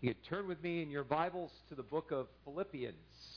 You can turn with me in your Bibles to the book of Philippians.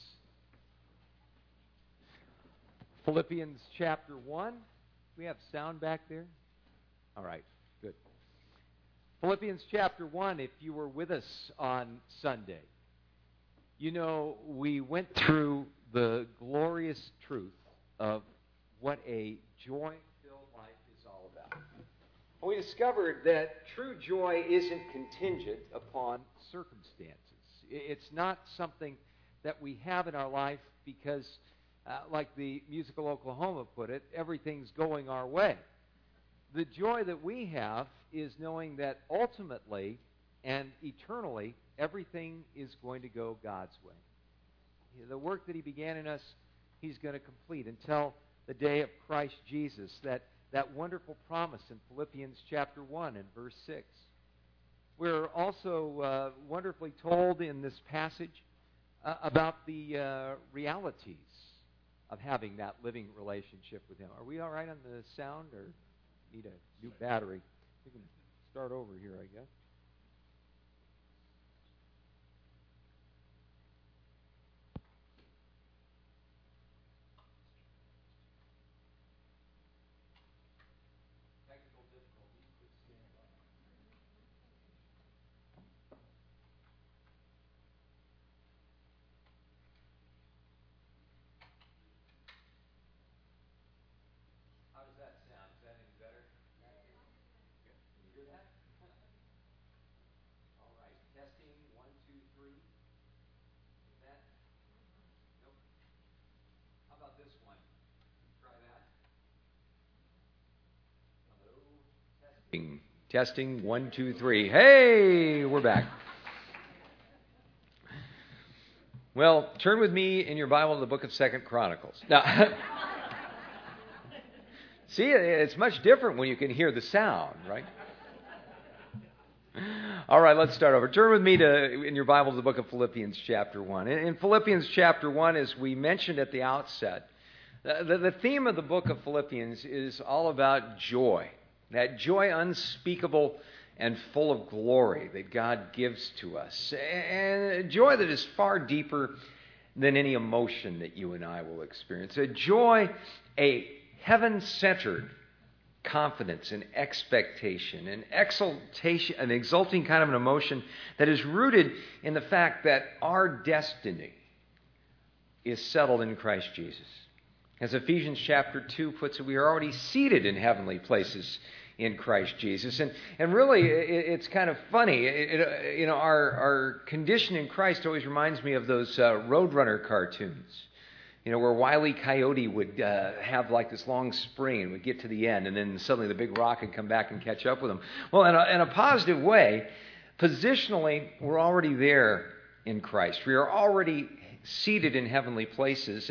Philippians chapter 1. We have sound back there? All right, good. Philippians chapter 1, if you were with us on Sunday, you know we went through the glorious truth of what a joy-filled life is all about. We discovered that true joy isn't contingent upon circumstances. It's not something that we have in our life because, like the Musical Oklahoma put it, everything's going our way. The joy that we have is knowing that ultimately and eternally, everything is going to go God's way. The work that He began in us, He's going to complete until the day of Christ Jesus, that wonderful promise in Philippians chapter 1 and verse 6. We're also wonderfully told in this passage about the realities of having that living relationship with Him. Are we all right on the sound, or need a new battery? We can start over here, I guess. Testing, 1, 2, 3. Hey, we're back. Well, turn with me in your Bible to the book of 2 Chronicles. Now, see, it's much different when you can hear the sound, right? All right, let's start over. Turn with me in your Bible to the book of Philippians chapter 1. In Philippians chapter 1, as we mentioned at the outset, the theme of the book of Philippians is all about joy. That joy unspeakable and full of glory that God gives to us. And a joy that is far deeper than any emotion that you and I will experience. A joy, a heaven-centered confidence and expectation, an exultation, an exulting kind of an emotion that is rooted in the fact that our destiny is settled in Christ Jesus. As Ephesians chapter 2 puts it, we are already seated in heavenly places in Christ Jesus. And really, it's kind of funny. Our condition in Christ always reminds me of those Roadrunner cartoons, where Wile E. Coyote would have like this long spring and would get to the end, and then suddenly the big rock would come back and catch up with him. Well, in a positive way, positionally, we're already there in Christ. We are already seated in heavenly places.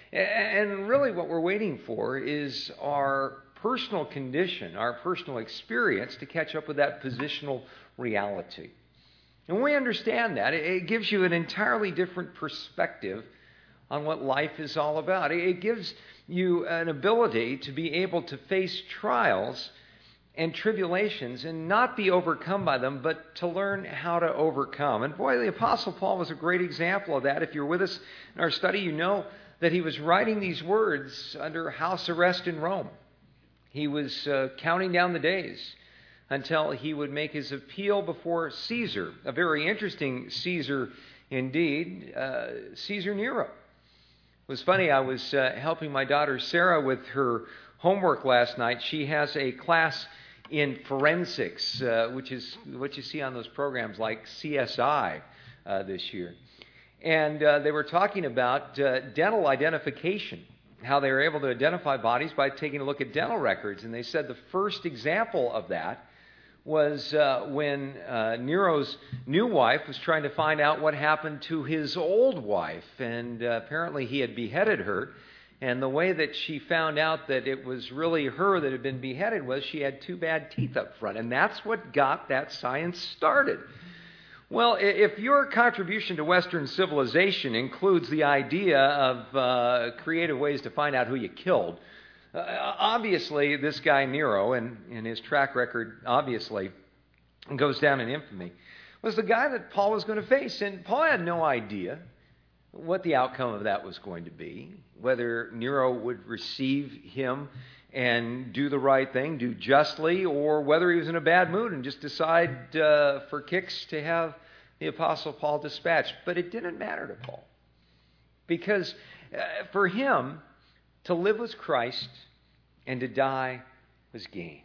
And really what we're waiting for is our personal condition, our personal experience to catch up with that positional reality. And when we understand that, it gives you an entirely different perspective on what life is all about. It gives you an ability to be able to face trials and tribulations and not be overcome by them, but to learn how to overcome. And boy, the Apostle Paul was a great example of that. If you're with us in our study, you know that he was writing these words under house arrest in Rome. He was counting down the days until he would make his appeal before Caesar, a very interesting Caesar indeed, Caesar Nero. It was funny, I was helping my daughter Sarah with her homework last night. She has a class in forensics, which is what you see on those programs like CSI this year. And they were talking about dental identification, how they were able to identify bodies by taking a look at dental records. And they said the first example of that was when Nero's new wife was trying to find out what happened to his old wife. And apparently he had beheaded her. And the way that she found out that it was really her that had been beheaded was she had 2 bad teeth up front. And that's what got that science started. Well, if your contribution to Western civilization includes the idea of creative ways to find out who you killed, obviously this guy Nero and his track record obviously goes down in infamy. was the guy that Paul was going to face. And Paul had no idea what the outcome of that was going to be, whether Nero would receive him and do the right thing, do justly, or whether he was in a bad mood and just decide for kicks to have the Apostle Paul dispatched. But it didn't matter to Paul, because for him, to live was Christ and to die was gain.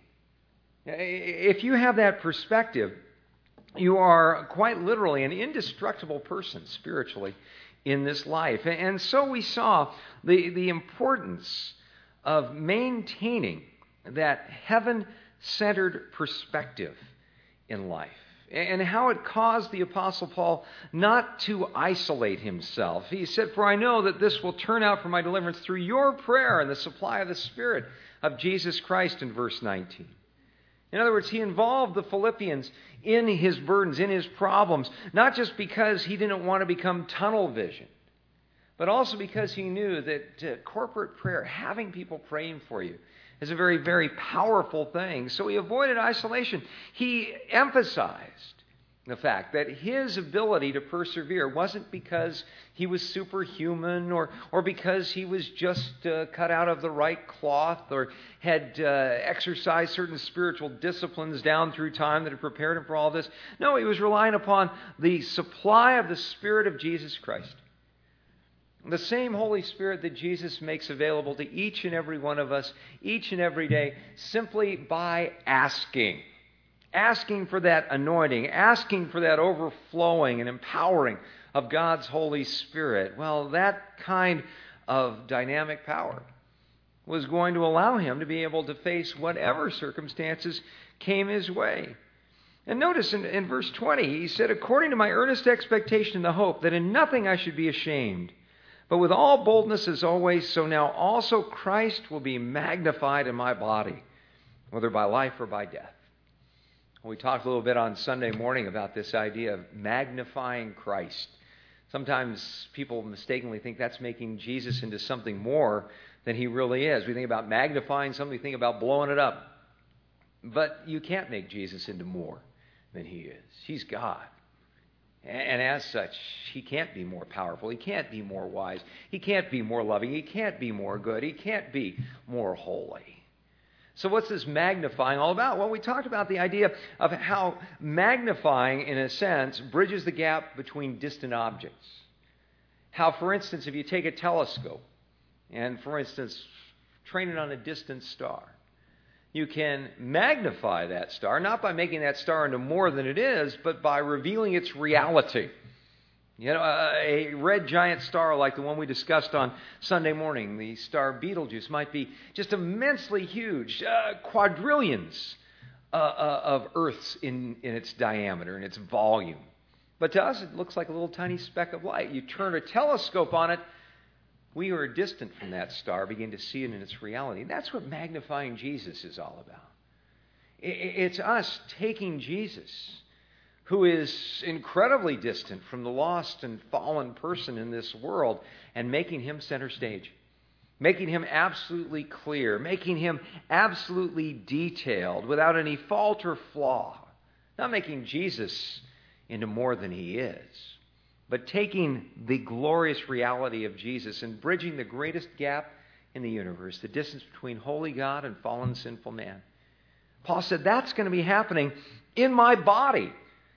If you have that perspective, you are quite literally an indestructible person spiritually in this life. And so we saw the importance of maintaining that heaven-centered perspective in life, and how it caused the Apostle Paul not to isolate himself. He said, "For I know that this will turn out for my deliverance through your prayer and the supply of the Spirit of Jesus Christ," in verse 19. In other words, he involved the Philippians in his burdens, in his problems, not just because he didn't want to become tunnel vision, but also because he knew that corporate prayer, having people praying for you, is a very, very powerful thing. So he avoided isolation. He emphasized the fact that his ability to persevere wasn't because he was superhuman or because he was just cut out of the right cloth or had exercised certain spiritual disciplines down through time that had prepared him for all this. No, he was relying upon the supply of the Spirit of Jesus Christ. The same Holy Spirit that Jesus makes available to each and every one of us, each and every day, simply by asking. Asking for that anointing, asking for that overflowing and empowering of God's Holy Spirit. Well, that kind of dynamic power was going to allow him to be able to face whatever circumstances came his way. And notice in verse 20, he said, "According to my earnest expectation and the hope that in nothing I should be ashamed, but with all boldness as always, so now also Christ will be magnified in my body, whether by life or by death." We talked a little bit on Sunday morning about this idea of magnifying Christ. Sometimes people mistakenly think that's making Jesus into something more than he really is. We think about magnifying something, we think about blowing it up. But you can't make Jesus into more than he is. He's God. And as such, he can't be more powerful. He can't be more wise. He can't be more loving. He can't be more good. He can't be more holy. So what's this magnifying all about? Well, we talked about the idea of how magnifying, in a sense, bridges the gap between distant objects. How, for instance, if you take a telescope and, for instance, train it on a distant star, you can magnify that star, not by making that star into more than it is, but by revealing its reality. You know, a red giant star like the one we discussed on Sunday morning, the star Betelgeuse, might be just immensely huge, quadrillions of Earths in its diameter, in its volume. But to us, it looks like a little tiny speck of light. You turn a telescope on it, we who are distant from that star begin to see it in its reality. That's what magnifying Jesus is all about. It's us taking Jesus, who is incredibly distant from the lost and fallen person in this world, and making him center stage, making him absolutely clear, making him absolutely detailed, without any fault or flaw. Not making Jesus into more than he is, but taking the glorious reality of Jesus and bridging the greatest gap in the universe, the distance between holy God and fallen sinful man. Paul said that's going to be happening in my body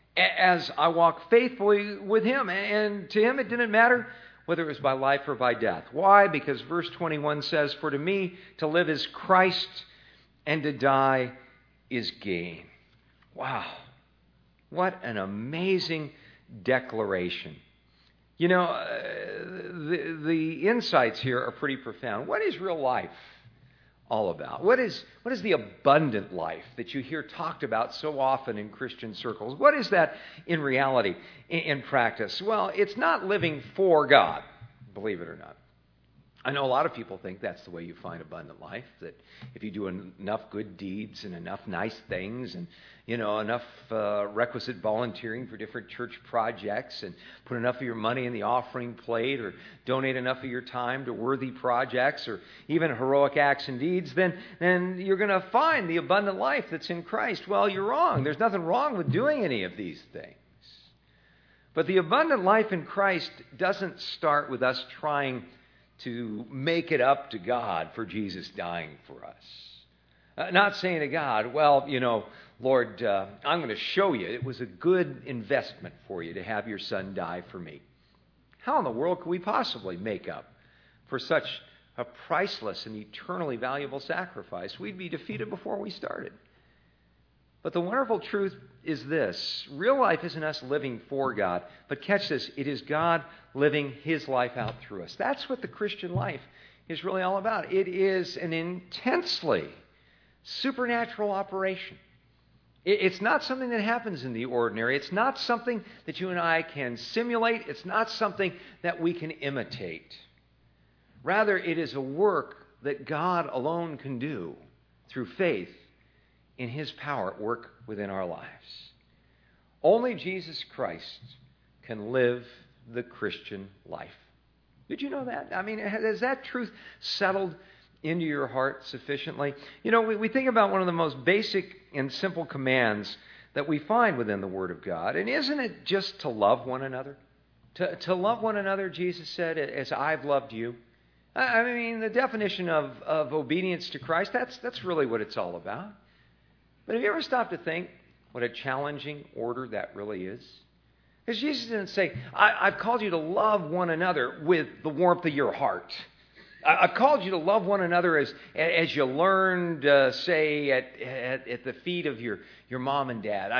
as I walk faithfully with him. And to him it didn't matter whether it was by life or by death. Why? Because verse 21 says, "For to me to live is Christ, and to die is gain." Wow. What an amazing declaration. You know, the insights here are pretty profound. What is real life all about? What is the abundant life that you hear talked about so often in Christian circles? What is that in reality, in practice? Well, it's not living for God, believe it or not. I know a lot of people think that's the way you find abundant life, that if you do enough good deeds and enough nice things and, enough requisite volunteering for different church projects and put enough of your money in the offering plate or donate enough of your time to worthy projects or even heroic acts and deeds, then you're going to find the abundant life that's in Christ. Well, you're wrong. There's nothing wrong with doing any of these things. But the abundant life in Christ doesn't start with us trying to make it up to God for Jesus dying for us. Not saying to God, well, Lord, I'm going to show you it was a good investment for you to have your son die for me. How in the world could we possibly make up for such a priceless and eternally valuable sacrifice? We'd be defeated before we started. But the wonderful truth is this. Real life isn't us living for God, but catch this, it is God living his life out through us. That's what the Christian life is really all about. It is an intensely supernatural operation. It's not something that happens in the ordinary. It's not something that you and I can simulate. It's not something that we can imitate. Rather, it is a work that God alone can do through faith in his power at work within our lives. Only Jesus Christ can live the Christian life. Did you know that? I mean, has that truth settled into your heart sufficiently? We think about one of the most basic and simple commands that we find within the Word of God. And isn't it just to love one another? To love one another, Jesus said, as I've loved you. I mean, the definition of obedience to Christ, that's really what it's all about. But have you ever stopped to think what a challenging order that really is? Because Jesus didn't say, I've called you to love one another with the warmth of your heart. I've called you to love one another as you learned, say, at the feet of your mom and dad.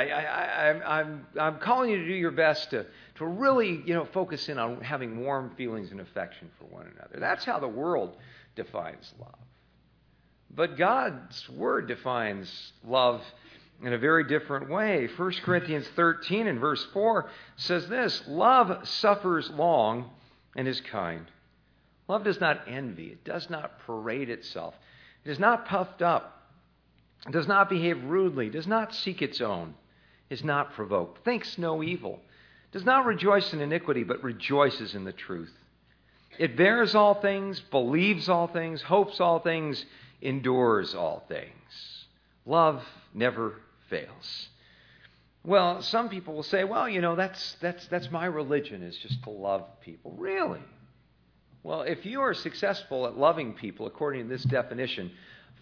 I'm calling you to do your best to really, focus in on having warm feelings and affection for one another. That's how the world defines love. But God's Word defines love in a very different way. 1 Corinthians 13 and verse 4 says this, love suffers long and is kind. Love does not envy. It does not parade itself. It is not puffed up. It does not behave rudely. It does not seek its own. It is not provoked. Thinks no evil. It does not rejoice in iniquity, but rejoices in the truth. It bears all things, believes all things, hopes all things, endures all things. Love never fails. Well, some people will say, well, that's my religion, is just to love people. Really? Well, if you are successful at loving people according to this definition,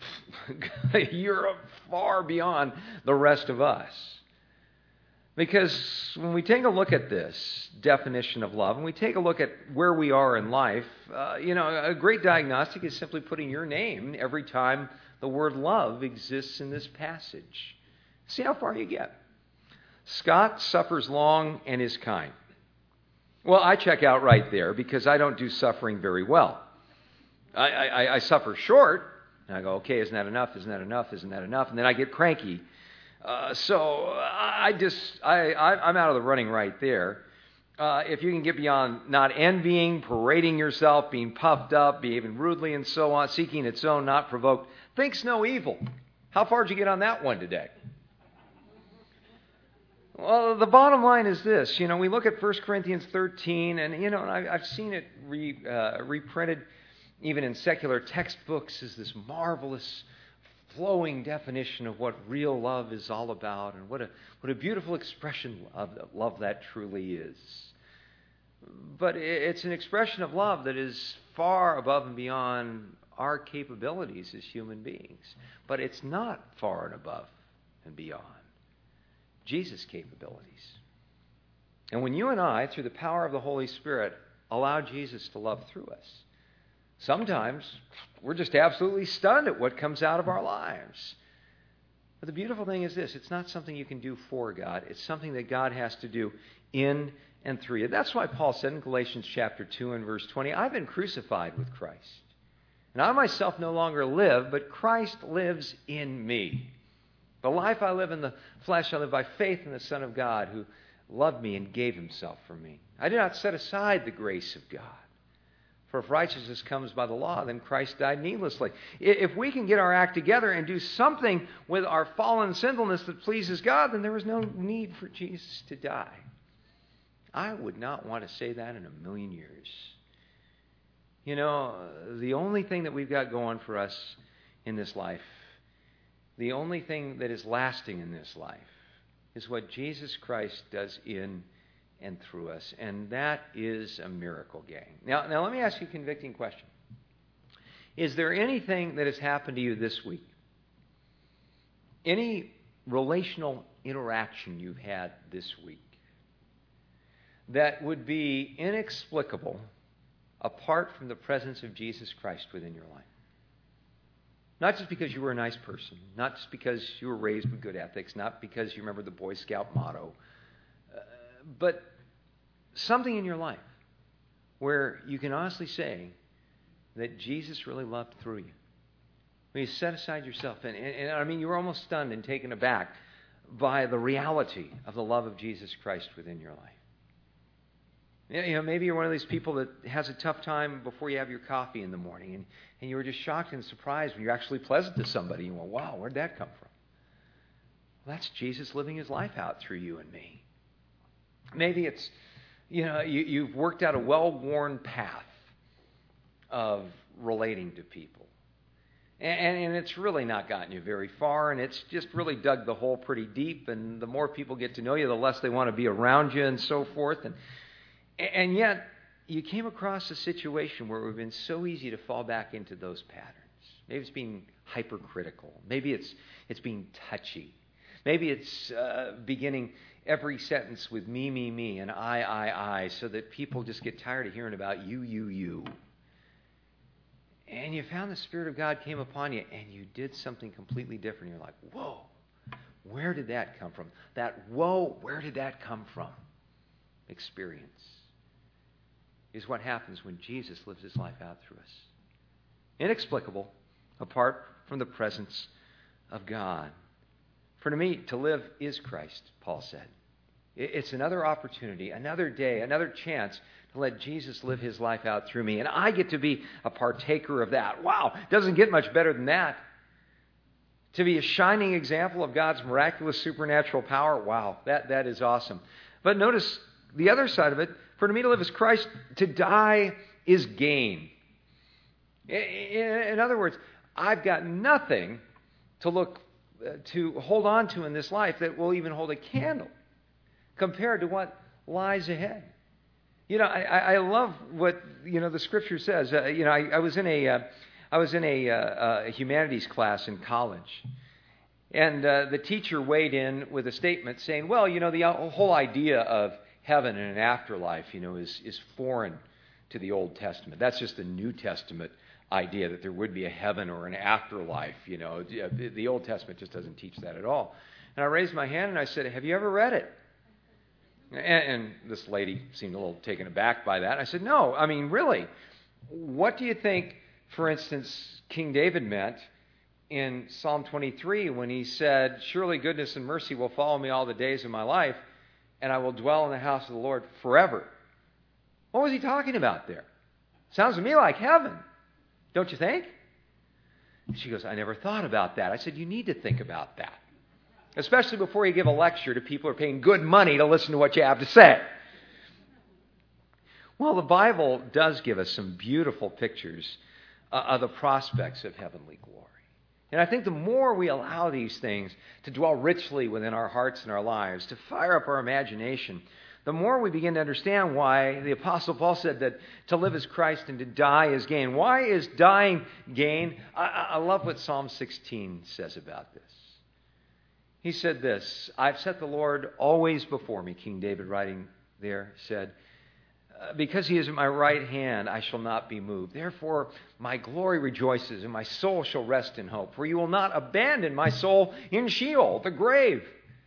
you're far beyond the rest of us. Because when we take a look at this definition of love, and we take a look at where we are in life, a great diagnostic is simply putting your name every time the word love exists in this passage. See how far you get. Scott suffers long and is kind. Well, I check out right there because I don't do suffering very well. I suffer short, and I go, okay, isn't that enough? Isn't that enough? Isn't that enough? And then I get cranky. So I'm out of the running right there. If you can get beyond not envying, parading yourself, being puffed up, behaving rudely and so on, seeking its own, not provoked, thinks no evil. How far did you get on that one today? Well, the bottom line is this. We look at 1 Corinthians 13, and, I've seen it reprinted even in secular textbooks as this marvelous flowing definition of what real love is all about, and what a beautiful expression of love that truly is. But it's an expression of love that is far above and beyond our capabilities as human beings. But it's not far and above and beyond Jesus' capabilities. And when you and I, through the power of the Holy Spirit, allow Jesus to love through us, sometimes we're just absolutely stunned at what comes out of our lives. But the beautiful thing is this. It's not something you can do for God. It's something that God has to do in and through you. That's why Paul said in Galatians chapter 2 and verse 20, I've been crucified with Christ. And I myself no longer live, but Christ lives in me. The life I live in the flesh, I live by faith in the Son of God who loved me and gave himself for me. I do not set aside the grace of God. For if righteousness comes by the law, then Christ died needlessly. If we can get our act together and do something with our fallen sinfulness that pleases God, then there is no need for Jesus to die. I would not want to say that in a million years. The only thing that we've got going for us in this life, the only thing that is lasting in this life, is what Jesus Christ does in and through us. And that is a miracle, gang. Now let me ask you a convicting question. Is there anything that has happened to you this week? Any relational interaction you've had this week that would be inexplicable apart from the presence of Jesus Christ within your life? Not just because you were a nice person, not just because you were raised with good ethics, not because you remember the Boy Scout motto, but something in your life where you can honestly say that Jesus really loved through you. When you set aside yourself, and I mean, you were almost stunned and taken aback by the reality of the love of Jesus Christ within your life. You know, maybe you're one of these people that has a tough time before you have your coffee in the morning, and you were just shocked and surprised when you're actually pleasant to somebody. You went, wow, where'd that come from? Well, that's Jesus living his life out through you and me. Maybe it's, you've worked out a well-worn path of relating to people. And it's really not gotten you very far, and it's just really dug the hole pretty deep, and the more people get to know you, the less they want to be around you and so forth. And yet, you came across a situation where it would have been so easy to fall back into those patterns. Maybe it's being hypercritical. Maybe it's being touchy. Maybe it's beginning every sentence with me, and I, so that people just get tired of hearing about you. And you found the Spirit of God came upon you, and you did something completely different. You're like, whoa, where did that come from? That whoa, where did that come from? Experience is what happens when Jesus lives his life out through us. Inexplicable, apart from the presence of God. For to me, to live is Christ, Paul said. It's another opportunity, another day, another chance to let Jesus live his life out through me. And I get to be a partaker of that. Wow, doesn't get much better than that. To be a shining example of God's miraculous supernatural power, wow, that is awesome. But notice the other side of it. For to me to live is Christ, to die is gain. In other words, I've got nothing to hold on to in this life that will even hold a candle compared to what lies ahead. I love what the Scripture says. I was in a humanities class in college, and the teacher weighed in with a statement saying, "Well, the whole idea of heaven and an afterlife, is foreign to the Old Testament. That's just the New Testament idea that there would be a heaven or an afterlife. The Old Testament just doesn't teach that at all." And I raised my hand and I said, "Have you ever read it?" And this lady seemed a little taken aback by that. I said, "No, I mean, really, what do you think, for instance, King David meant in Psalm 23 when he said, 'Surely goodness and mercy will follow me all the days of my life, and I will dwell in the house of the Lord forever'?" What was he talking about there? Sounds to me like heaven, don't you think? And she goes, "I never thought about that." I said, "You need to think about that. Especially before you give a lecture to people who are paying good money to listen to what you have to say." Well, the Bible does give us some beautiful pictures of the prospects of heavenly glory. And I think the more we allow these things to dwell richly within our hearts and our lives, to fire up our imagination, the more we begin to understand why the Apostle Paul said that to live is Christ and to die is gain. Why is dying gain? I love what Psalm 16 says about this. He said this, "I've set the Lord always before me," King David writing there said, "because he is at my right hand, I shall not be moved. Therefore, my glory rejoices, and my soul shall rest in hope. For you will not abandon my soul in Sheol, the grave.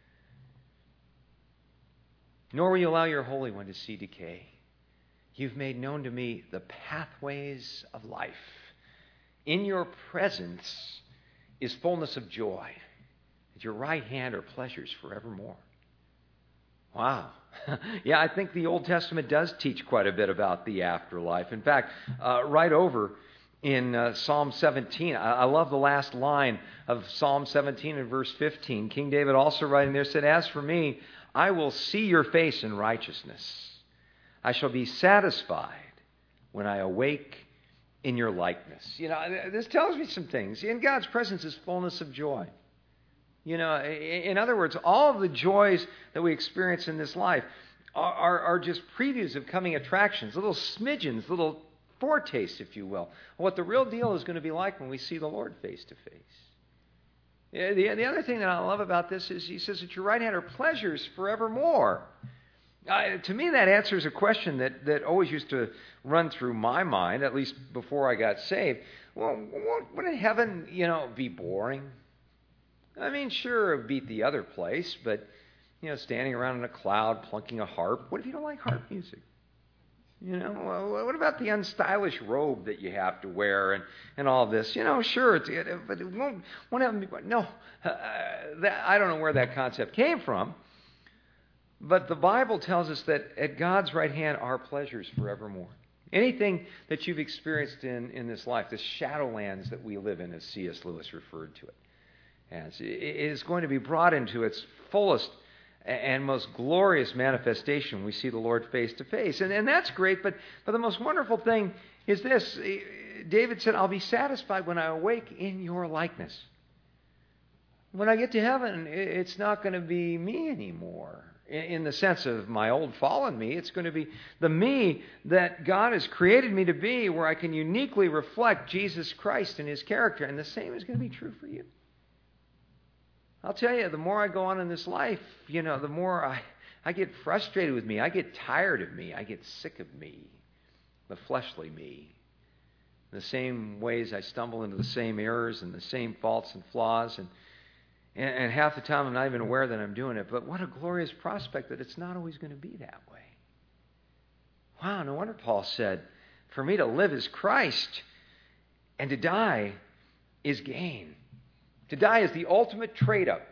Nor will you allow your Holy One to see decay. You've made known to me the pathways of life. In your presence is fullness of joy. At your right hand are pleasures forevermore." Wow. Yeah, I think the Old Testament does teach quite a bit about the afterlife. In fact, right over in Psalm 17, I love the last line of Psalm 17 and verse 15. King David also writing there said, "As for me, I will see your face in righteousness. I shall be satisfied when I awake in your likeness." This tells me some things. In God's presence is fullness of joy. In other words, all of the joys that we experience in this life are just previews of coming attractions, little smidgens, little foretastes, if you will, of what the real deal is going to be like when we see the Lord face to face. The other thing that I love about this is he says, at your right hand are pleasures forevermore. To me, that answers a question that always used to run through my mind, at least before I got saved. Well, wouldn't heaven, be boring? I mean, sure, it would beat the other place, but, standing around in a cloud, plunking a harp. What if you don't like harp music? What about the unstylish robe that you have to wear and all this? Sure, but it won't have me. No, I don't know where that concept came from. But the Bible tells us that at God's right hand are pleasures forevermore. Anything that you've experienced in this life, the shadowlands that we live in, as C.S. Lewis referred to it as, is going to be brought into its fullest and most glorious manifestation. We see the Lord face to face. And that's great, but the most wonderful thing is this. David said, I'll be satisfied when I awake in your likeness. When I get to heaven, it's not going to be me anymore. In the sense of my old fallen me, it's going to be the me that God has created me to be, where I can uniquely reflect Jesus Christ and His character. And the same is going to be true for you. I'll tell you, the more I go on in this life, the more I get frustrated with me. I get tired of me. I get sick of me, the fleshly me. In the same ways I stumble into the same errors and the same faults and flaws, and half the time I'm not even aware that I'm doing it. But what a glorious prospect that it's not always going to be that way. Wow, no wonder Paul said, for me to live is Christ, and to die is gain. To die is the ultimate trade-up.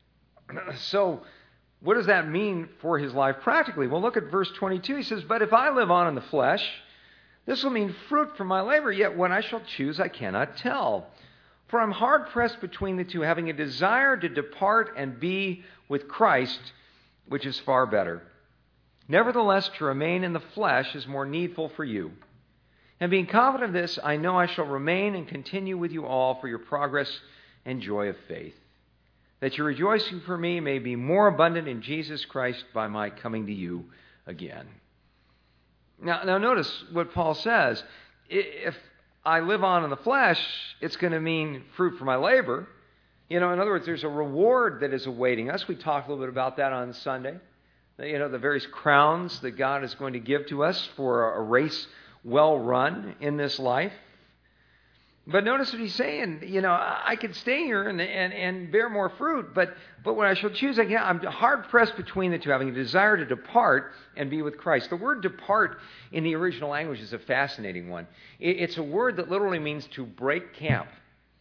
So what does that mean for his life practically? Well, look at verse 22. He says, but if I live on in the flesh, this will mean fruit from my labor, yet when I shall choose I cannot tell. For I'm hard-pressed between the two, having a desire to depart and be with Christ, which is far better. Nevertheless, to remain in the flesh is more needful for you. And being confident of this, I know I shall remain and continue with you all for your progress and joy of faith, that your rejoicing for me may be more abundant in Jesus Christ by my coming to you again. Now notice what Paul says. If I live on in the flesh, it's going to mean fruit for my labor. In other words, there's a reward that is awaiting us. We talked a little bit about that on Sunday. The various crowns that God is going to give to us for a race well run in this life. But notice what he's saying. I could stay here and bear more fruit, but when I shall choose, I'm hard-pressed between the two, having a desire to depart and be with Christ. The word depart in the original language is a fascinating one. It's a word that literally means to break camp.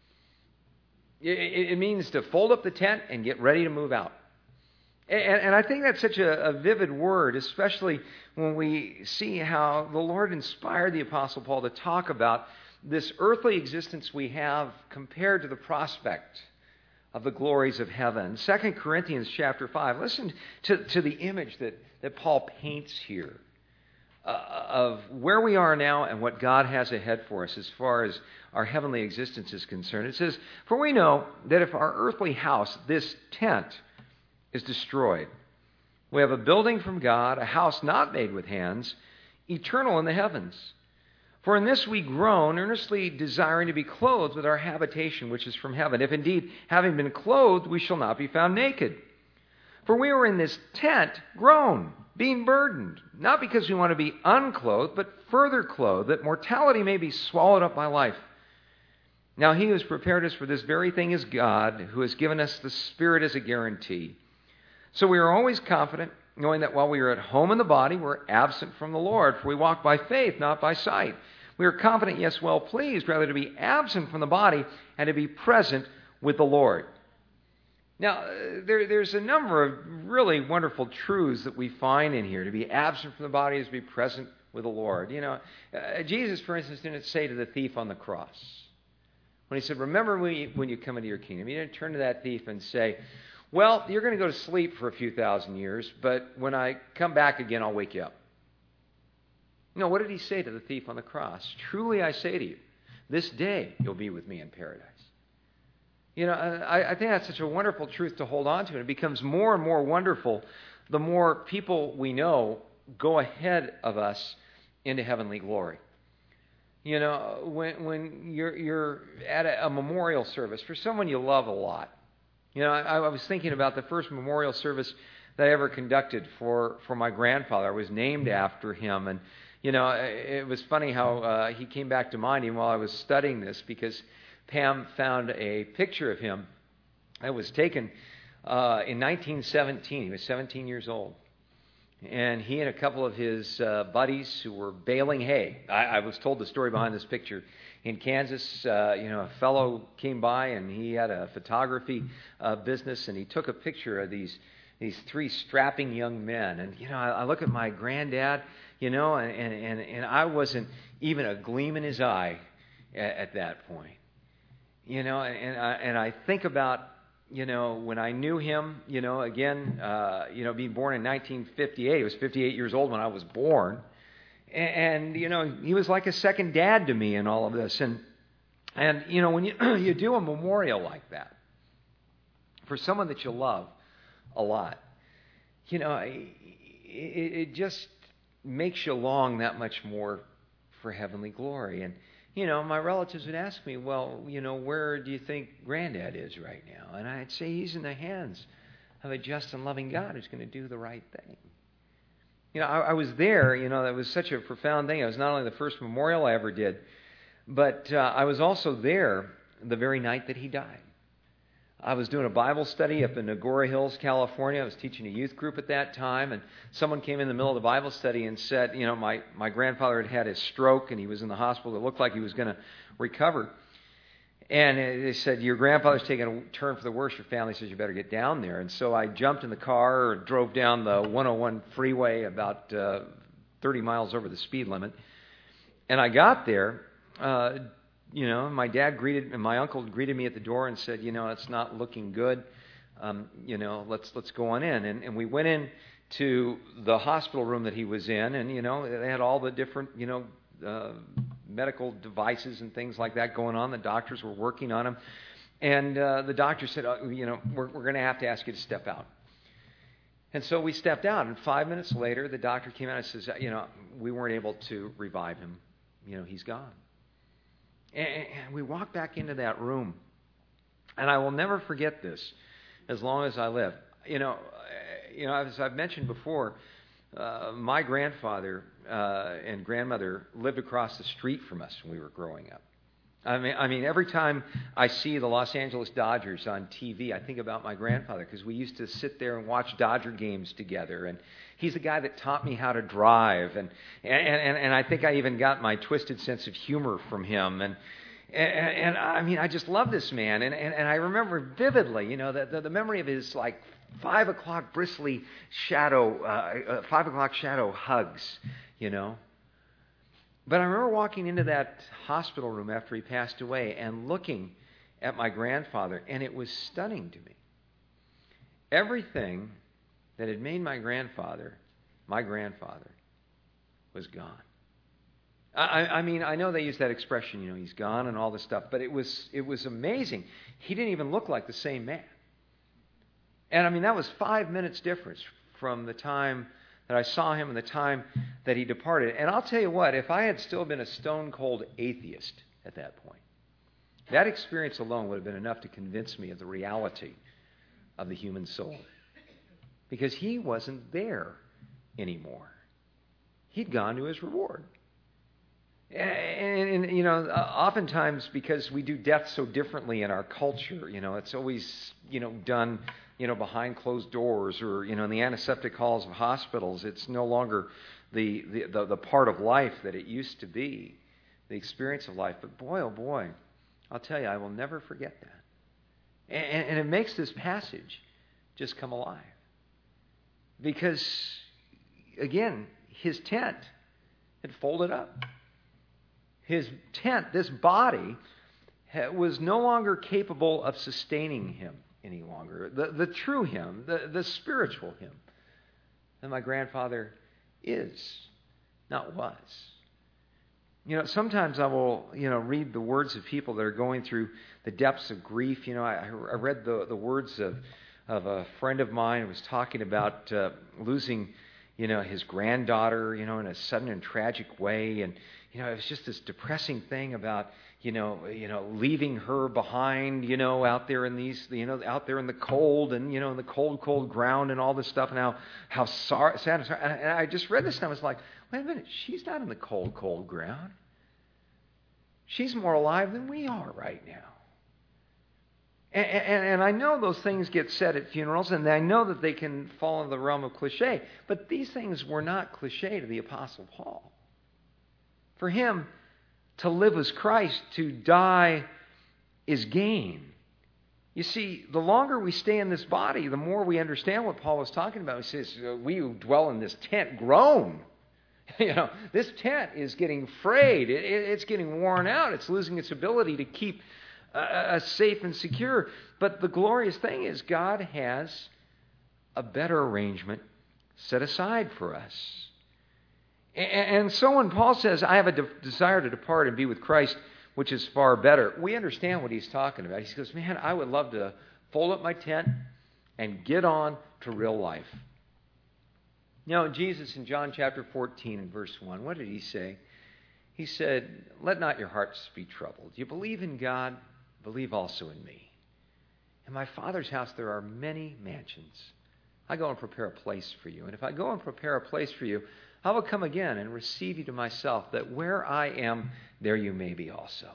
It means to fold up the tent and get ready to move out. And I think that's such a vivid word, especially when we see how the Lord inspired the Apostle Paul to talk about this earthly existence we have compared to the prospect of the glories of heaven. 2 Corinthians chapter 5, listen to the image that Paul paints here of where we are now and what God has ahead for us as far as our heavenly existence is concerned. It says, for we know that if our earthly house, this tent, is destroyed, we have a building from God, a house not made with hands, eternal in the heavens. For in this we groan, earnestly desiring to be clothed with our habitation, which is from heaven. If indeed, having been clothed, we shall not be found naked. For we are in this tent, groan, being burdened, not because we want to be unclothed, but further clothed, that mortality may be swallowed up by life. Now he who has prepared us for this very thing is God, who has given us the Spirit as a guarantee. So we are always confident, knowing that while we are at home in the body, we're absent from the Lord, for we walk by faith, not by sight. We are confident, yes, well pleased, rather to be absent from the body and to be present with the Lord. Now, there's a number of really wonderful truths that we find in here. To be absent from the body is to be present with the Lord. Jesus, for instance, didn't say to the thief on the cross, when he said, remember when you come into your kingdom, he didn't turn to that thief and say, well, you're going to go to sleep for a few thousand years, but when I come back again, I'll wake you up. No, what did he say to the thief on the cross? Truly I say to you, this day you'll be with me in paradise. I think that's such a wonderful truth to hold on to. And it becomes more and more wonderful the more people we know go ahead of us into heavenly glory. When you're at a memorial service for someone you love a lot. I was thinking about the first memorial service that I ever conducted for my grandfather. I was named after him. And, it was funny how he came back to mind even while I was studying this, because Pam found a picture of him that was taken in 1917. He was 17 years old. And he and a couple of his buddies who were baling hay. I was told the story behind this picture. In Kansas, a fellow came by and he had a photography business, and he took a picture of these three strapping young men. And, I look at my granddad, and I wasn't even a gleam in his eye at that point. And I think about, when I knew him, again, being born in 1958, he was 58 years old when I was born. And he was like a second dad to me in all of this. And when you do a memorial like that for someone that you love a lot, it just makes you long that much more for heavenly glory. And my relatives would ask me, well, where do you think Granddad is right now? And I'd say he's in the hands of a just and loving God who's going to do the right thing. I was there, that was such a profound thing. It was not only the first memorial I ever did, but I was also there the very night that he died. I was doing a Bible study up in Agoura Hills, California. I was teaching a youth group at that time, and someone came in the middle of the Bible study and said, my grandfather had a stroke, and he was in the hospital. It looked like he was going to recover. And they said, your grandfather's taking a turn for the worse. Your family says you better get down there. And so I jumped in the car, drove down the 101 freeway about 30 miles over the speed limit. And I got there. My dad and my uncle greeted me at the door and said, it's not looking good. Let's go on in. And we went in to the hospital room that he was in, and, they had all the different, medical devices and things like that going on. The doctors were working on him. And the doctor said, we're going to have to ask you to step out. And so we stepped out, and 5 minutes later, the doctor came out and says, we weren't able to revive him. He's gone. And we walked back into that room, and I will never forget this as long as I live. As I've mentioned before, my grandfather and grandmother lived across the street from us when we were growing up. I mean, every time I see the Los Angeles Dodgers on TV, I think about my grandfather, because we used to sit there and watch Dodger games together. And he's the guy that taught me how to drive. And I think I even got my twisted sense of humor from him. And I mean, I just love this man. And I remember vividly, the memory of his 5 o'clock bristly shadow, 5 o'clock shadow hugs, But I remember walking into that hospital room after he passed away and looking at my grandfather, and it was stunning to me. Everything that had made my grandfather, was gone. I mean, I know they use that expression, he's gone and all this stuff, but it was amazing. He didn't even look like the same man. And I mean, that was 5 minutes difference from the time that I saw him and the time that he departed. And I'll tell you what, if I had still been a stone-cold atheist at that point, that experience alone would have been enough to convince me of the reality of the human soul. Because he wasn't there anymore. He'd gone to his reward. And oftentimes, because we do death so differently in our culture, it's always, done behind closed doors, or, in the antiseptic halls of hospitals. It's no longer the part of life that it used to be, the experience of life. But boy, oh boy, I'll tell you, I will never forget that. And it makes this passage just come alive. Because, again, his tent had folded up. His tent, this body, was no longer capable of sustaining him any longer. The true him, the spiritual him that my grandfather is, not was. Sometimes I will, read the words of people that are going through the depths of grief. I read the words of a friend of mine who was talking about losing, his granddaughter, in a sudden and tragic way. And, it was just this depressing thing about, leaving her behind, out there in out there in the cold and, in the cold ground and all this stuff, and how sad. And I just read this and I was like, wait a minute, she's not in the cold ground. She's more alive than we are right now. And I know those things get said at funerals, and I know that they can fall into the realm of cliche, but these things were not cliche to the Apostle Paul. For him, to live was Christ, to die is gain. You see, the longer we stay in this body, the more we understand what Paul was talking about. He says, we who dwell in this tent groan. This tent is getting frayed. It's getting worn out. It's losing its ability to keep us safe and secure. But the glorious thing is God has a better arrangement set aside for us. And so when Paul says, I have a desire to depart and be with Christ, which is far better, we understand what he's talking about. He goes, man, I would love to fold up my tent and get on to real life. Jesus in John chapter 14 and verse 1, what did he say? He said, let not your hearts be troubled. You believe in God, believe also in me. In my Father's house there are many mansions. I go and prepare a place for you. And if I go and prepare a place for you, I will come again and receive you to myself, that where I am, there you may be also.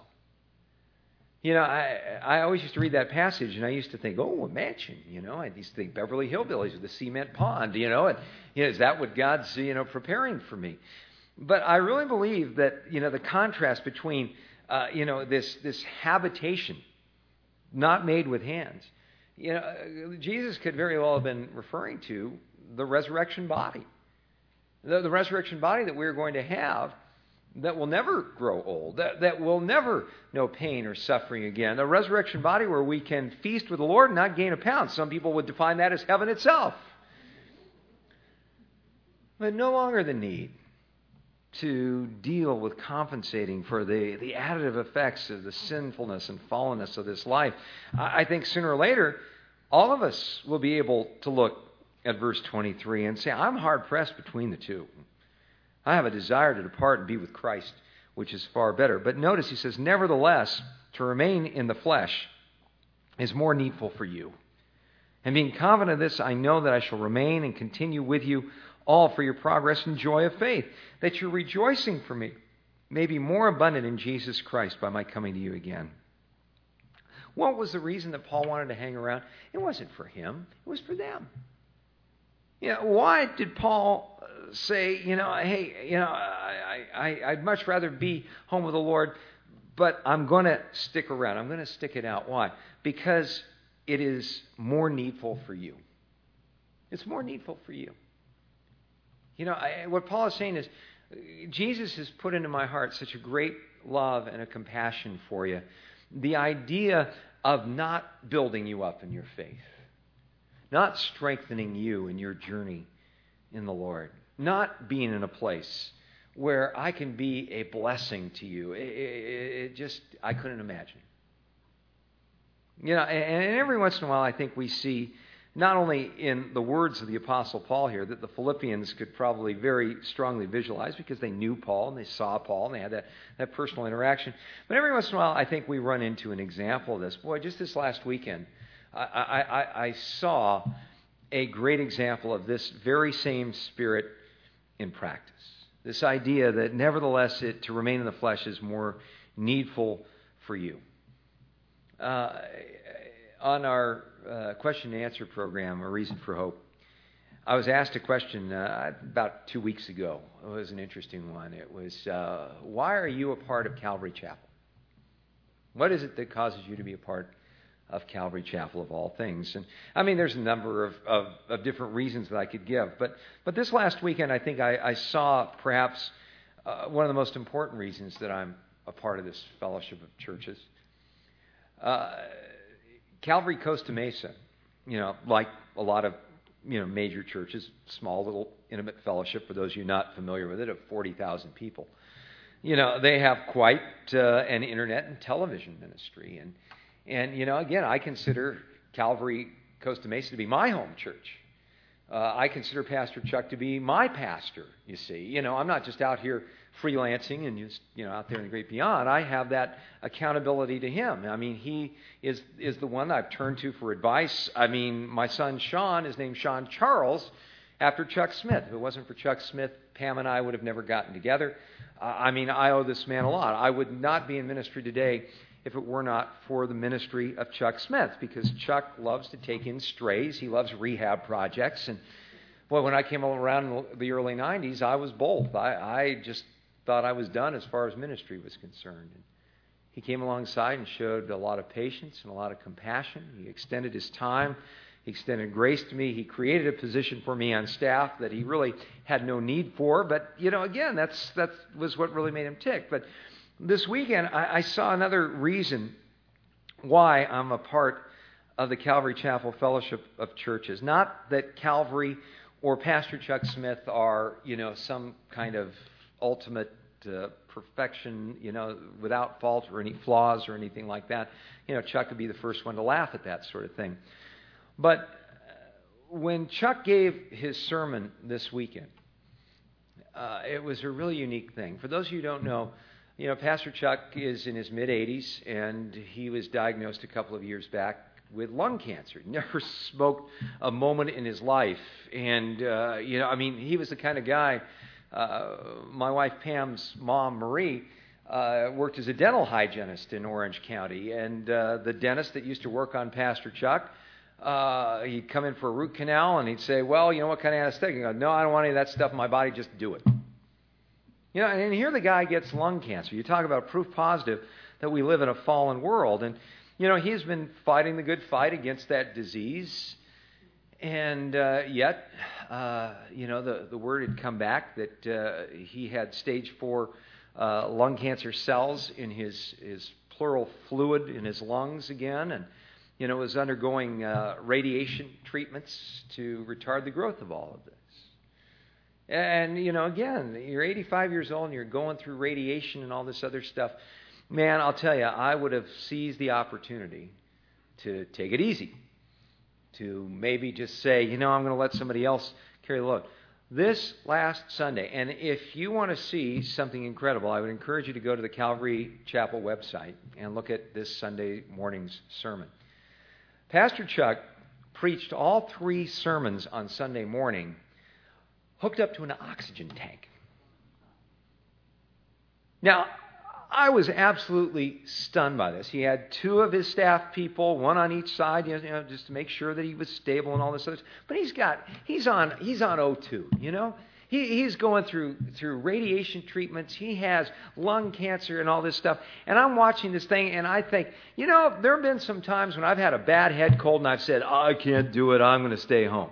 I always used to read that passage, and I used to think, a mansion. I used to think Beverly Hillbillies with the cement pond, and is that what God's, preparing for me? But I really believe that, the contrast between, this habitation not made with hands, Jesus could very well have been referring to the resurrection body. The resurrection body that we're going to have that will never grow old, that will never know pain or suffering again. A resurrection body where we can feast with the Lord and not gain a pound. Some people would define that as heaven itself. But no longer the need to deal with compensating for the additive effects of the sinfulness and fallenness of this life. I think sooner or later, all of us will be able to look at verse 23 and say, I'm hard-pressed between the two. I have a desire to depart and be with Christ, which is far better. But notice he says, nevertheless, to remain in the flesh is more needful for you. And being confident of this, I know that I shall remain and continue with you all for your progress and joy of faith, that your rejoicing for me may be more abundant in Jesus Christ by my coming to you again. What was the reason that Paul wanted to hang around? It wasn't for him. It was for them. Why did Paul say, hey, I'd much rather be home with the Lord, but I'm going to stick around. I'm going to stick it out. Why? Because it is more needful for you. It's more needful for you. What Paul is saying is, Jesus has put into my heart such a great love and a compassion for you. The idea of not building you up in your faith. Not strengthening you in your journey in the Lord. Not being in a place where I can be a blessing to you. I couldn't imagine. And every once in a while I think we see, not only in the words of the Apostle Paul here, that the Philippians could probably very strongly visualize because they knew Paul and they saw Paul and they had that personal interaction. But every once in a while I think we run into an example of this. Boy, just this last weekend, I saw a great example of this very same spirit in practice. This idea that nevertheless to remain in the flesh is more needful for you. On our question and answer program, A Reason for Hope, I was asked a question about 2 weeks ago. It was an interesting one. It was, why are you a part of Calvary Chapel? What is it that causes you to be a part of Calvary Chapel of all things? And I mean, there's a number of different reasons that I could give. But this last weekend, I think I saw perhaps one of the most important reasons that I'm a part of this fellowship of churches. Calvary Costa Mesa, like a lot of major churches, small little intimate fellowship, for those of you not familiar with it, of 40,000 people. They have quite an internet and television ministry. And again, I consider Calvary Costa Mesa to be my home church. I consider Pastor Chuck to be my pastor, you see. I'm not just out here freelancing and just, out there in the great beyond. I have that accountability to him. I mean, he is the one I've turned to for advice. I mean, my son Sean is named Sean Charles after Chuck Smith. If it wasn't for Chuck Smith, Pam and I would have never gotten together. I owe this man a lot. I would not be in ministry today if it were not for the ministry of Chuck Smith, because Chuck loves to take in strays. He loves rehab projects. And, boy, when I came around in the early 90s, I was both. I just thought I was done as far as ministry was concerned. And he came alongside and showed a lot of patience and a lot of compassion. He extended his time. He extended grace to me. He created a position for me on staff that he really had no need for. But, again, that was what really made him tick. But this weekend, I saw another reason why I'm a part of the Calvary Chapel Fellowship of Churches. Not that Calvary or Pastor Chuck Smith are, some kind of ultimate perfection, without fault or any flaws or anything like that. Chuck would be the first one to laugh at that sort of thing. But when Chuck gave his sermon this weekend, it was a really unique thing. For those of you who don't know, Pastor Chuck is in his mid-80s, and he was diagnosed a couple of years back with lung cancer. He never smoked a moment in his life. And, he was the kind of guy, my wife Pam's mom, Marie, worked as a dental hygienist in Orange County. And the dentist that used to work on Pastor Chuck, he'd come in for a root canal, and he'd say, well, what kind of anesthetic? He'd go, no, I don't want any of that stuff in my body, just do it. And here the guy gets lung cancer. You talk about proof positive that we live in a fallen world. And, he's been fighting the good fight against that disease. And yet, the word had come back that he had stage 4 lung cancer cells in his pleural fluid in his lungs again. And, was undergoing radiation treatments to retard the growth of all of this. And, again, you're 85 years old and you're going through radiation and all this other stuff. Man, I'll tell you, I would have seized the opportunity to take it easy, to maybe just say, I'm going to let somebody else carry the load. This last Sunday, and if you want to see something incredible, I would encourage you to go to the Calvary Chapel website and look at this Sunday morning's sermon. Pastor Chuck preached all 3 sermons on Sunday morning hooked up to an oxygen tank. Now, I was absolutely stunned by this. He had 2 of his staff people, one on each side, just to make sure that he was stable and all this other stuff. But he's on O2, He's going through radiation treatments. He has lung cancer and all this stuff. And I'm watching this thing, and I think, there have been some times when I've had a bad head cold, and I've said, I can't do it. I'm going to stay home.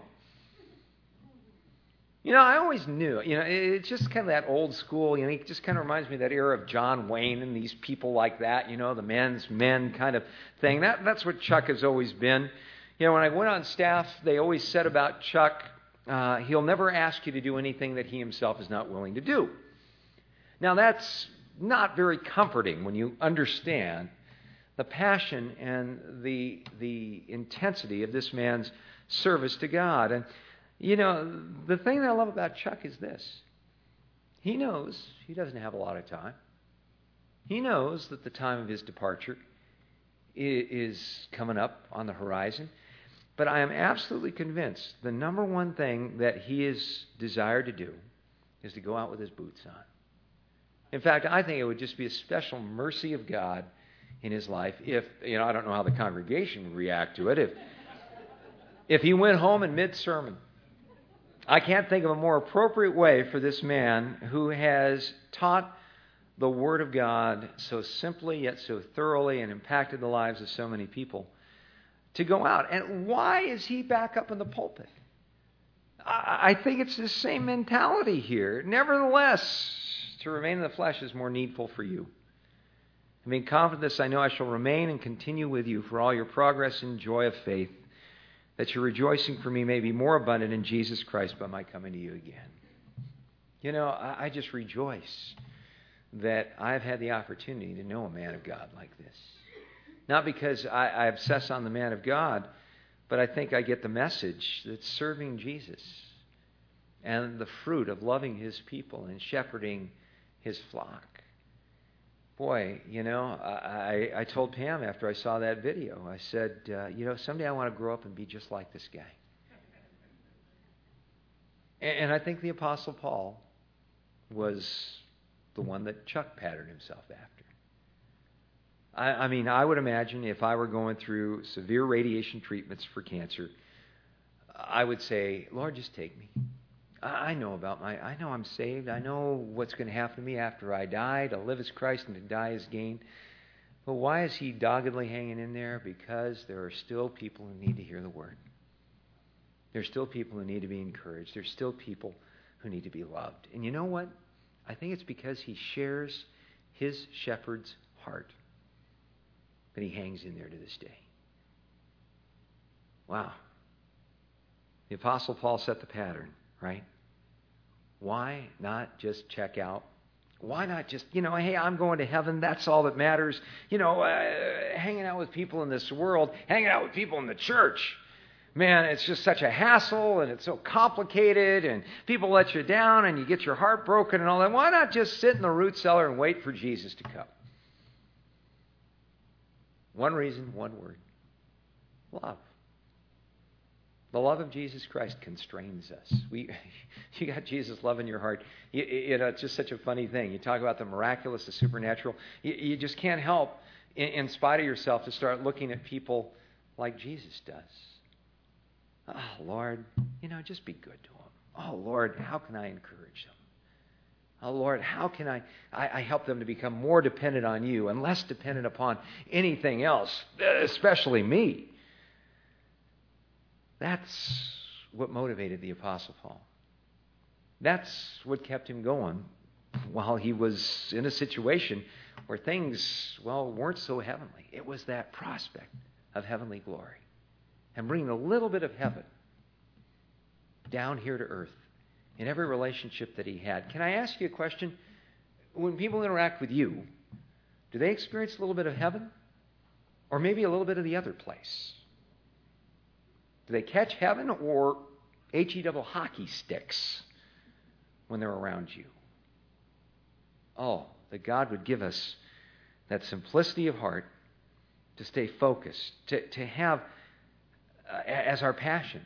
I always knew, it's just kind of that old school, it just kind of reminds me of that era of John Wayne and these people like that, the men's men kind of thing. That's what Chuck has always been. When I went on staff, they always said about Chuck, he'll never ask you to do anything that he himself is not willing to do. Now, that's not very comforting when you understand the passion and the intensity of this man's service to God. And the thing that I love about Chuck is this. He knows he doesn't have a lot of time. He knows that the time of his departure is coming up on the horizon. But I am absolutely convinced the number one thing that he is desired to do is to go out with his boots on. In fact, I think it would just be a special mercy of God in his life if, I don't know how the congregation would react to it, if he went home in mid-sermon. I can't think of a more appropriate way for this man who has taught the Word of God so simply yet so thoroughly and impacted the lives of so many people to go out. And why is he back up in the pulpit? I think it's the same mentality here. Nevertheless, to remain in the flesh is more needful for you. I mean, confident this, I know I shall remain and continue with you for all your progress and joy of faith, that your rejoicing for me may be more abundant in Jesus Christ by my coming to you again. I just rejoice that I've had the opportunity to know a man of God like this. Not because I obsess on the man of God, but I think I get the message that serving Jesus and the fruit of loving His people and shepherding His flock. Boy, I told Pam after I saw that video, I said, someday I want to grow up and be just like this guy. And I think the Apostle Paul was the one that Chuck patterned himself after. I would imagine if I were going through severe radiation treatments for cancer, I would say, Lord, just take me. I know I'm saved. I know what's going to happen to me after I die. To live as Christ and to die as gain. But why is He doggedly hanging in there? Because there are still people who need to hear the Word. There's still people who need to be encouraged. There's still people who need to be loved. And you know what? I think it's because He shares His shepherd's heart that He hangs in there to this day. Wow. The Apostle Paul set the pattern, right? Why not just check out? Why not just, hey, I'm going to heaven. That's all that matters. Hanging out with people in this world, hanging out with people in the church. Man, it's just such a hassle, and it's so complicated, and people let you down, and you get your heart broken and all that. Why not just sit in the root cellar and wait for Jesus to come? One reason, one word. Love. The love of Jesus Christ constrains us. You got Jesus' love in your heart. It's just such a funny thing. You talk about the miraculous, the supernatural. You just can't help, in spite of yourself, to start looking at people like Jesus does. Oh, Lord, just be good to them. Oh, Lord, how can I encourage them? Oh, Lord, how can I help them to become more dependent on You and less dependent upon anything else, especially me? That's what motivated the Apostle Paul. That's what kept him going while he was in a situation where things, weren't so heavenly. It was that prospect of heavenly glory and bringing a little bit of heaven down here to earth in every relationship that he had. Can I ask you a question? When people interact with you, do they experience a little bit of heaven? Or maybe a little bit of the other place? Do they catch heaven or HE double hockey sticks when they're around you? Oh, that God would give us that simplicity of heart to stay focused, to have as our passion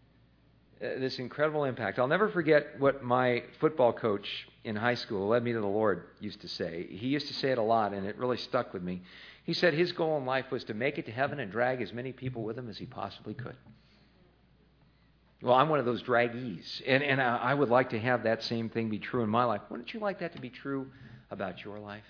this incredible impact. I'll never forget what my football coach in high school, led me to the Lord, used to say. He used to say it a lot, and it really stuck with me. He said his goal in life was to make it to heaven and drag as many people with him as he possibly could. Well, I'm one of those draggees, and I would like to have that same thing be true in my life. Wouldn't you like that to be true about your life?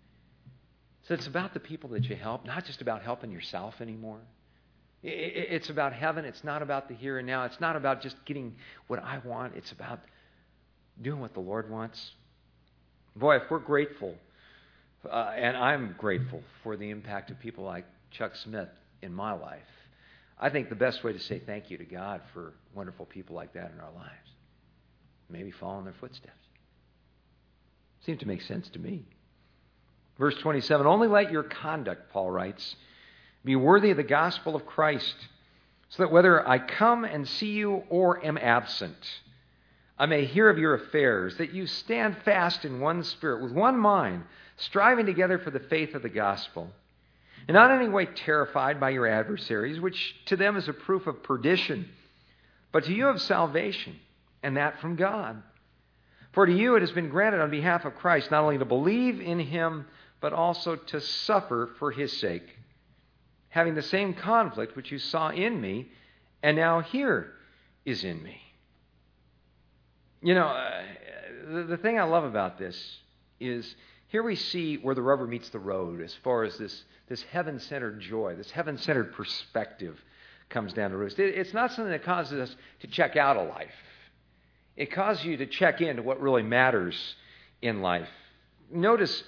So it's about the people that you help, not just about helping yourself anymore. It's about heaven. It's not about the here and now. It's not about just getting what I want. It's about doing what the Lord wants. Boy, if we're grateful, and I'm grateful for the impact of people like Chuck Smith in my life, I think the best way to say thank you to God for wonderful people like that in our lives, maybe follow in their footsteps. Seems to make sense to me. Verse 27, only let your conduct, Paul writes, be worthy of the gospel of Christ, so that whether I come and see you or am absent, I may hear of your affairs, that you stand fast in one spirit, with one mind, striving together for the faith of the gospel, and not in any way terrified by your adversaries, which to them is a proof of perdition, but to you of salvation, and that from God. For to you it has been granted on behalf of Christ not only to believe in Him, but also to suffer for His sake, having the same conflict which you saw in me, and now here is in me. The thing I love about this is here we see where the rubber meets the road as far as this heaven-centered joy, this heaven-centered perspective comes down to roost. It's not something that causes us to check out of life. It causes you to check into what really matters in life. Notice,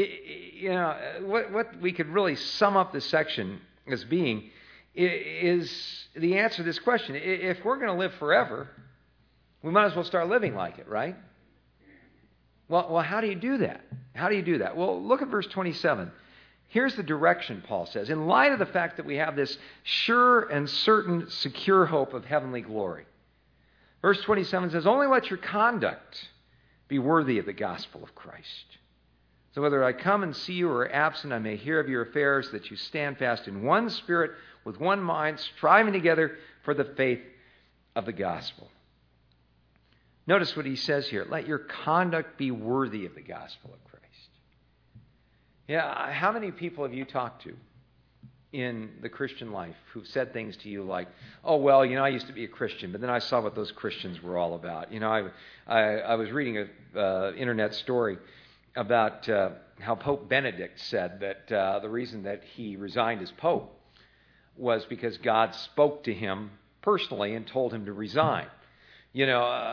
what we could really sum up this section as being is the answer to this question. If we're going to live forever, we might as well start living like it, right? Well, how do you do that? How do you do that? Well, look at verse 27. Here's the direction, Paul says. In light of the fact that we have this sure and certain, secure hope of heavenly glory. Verse 27 says, only let your conduct be worthy of the gospel of Christ. So whether I come and see you or absent, I may hear of your affairs, that you stand fast in one spirit, with one mind, striving together for the faith of the gospel. Notice what he says here. Let your conduct be worthy of the gospel of Christ. Yeah, how many people have you talked to in the Christian life who've said things to you like, oh, well, I used to be a Christian, but then I saw what those Christians were all about. I was reading an internet story about how Pope Benedict said that the reason that he resigned as Pope was because God spoke to him personally and told him to resign. We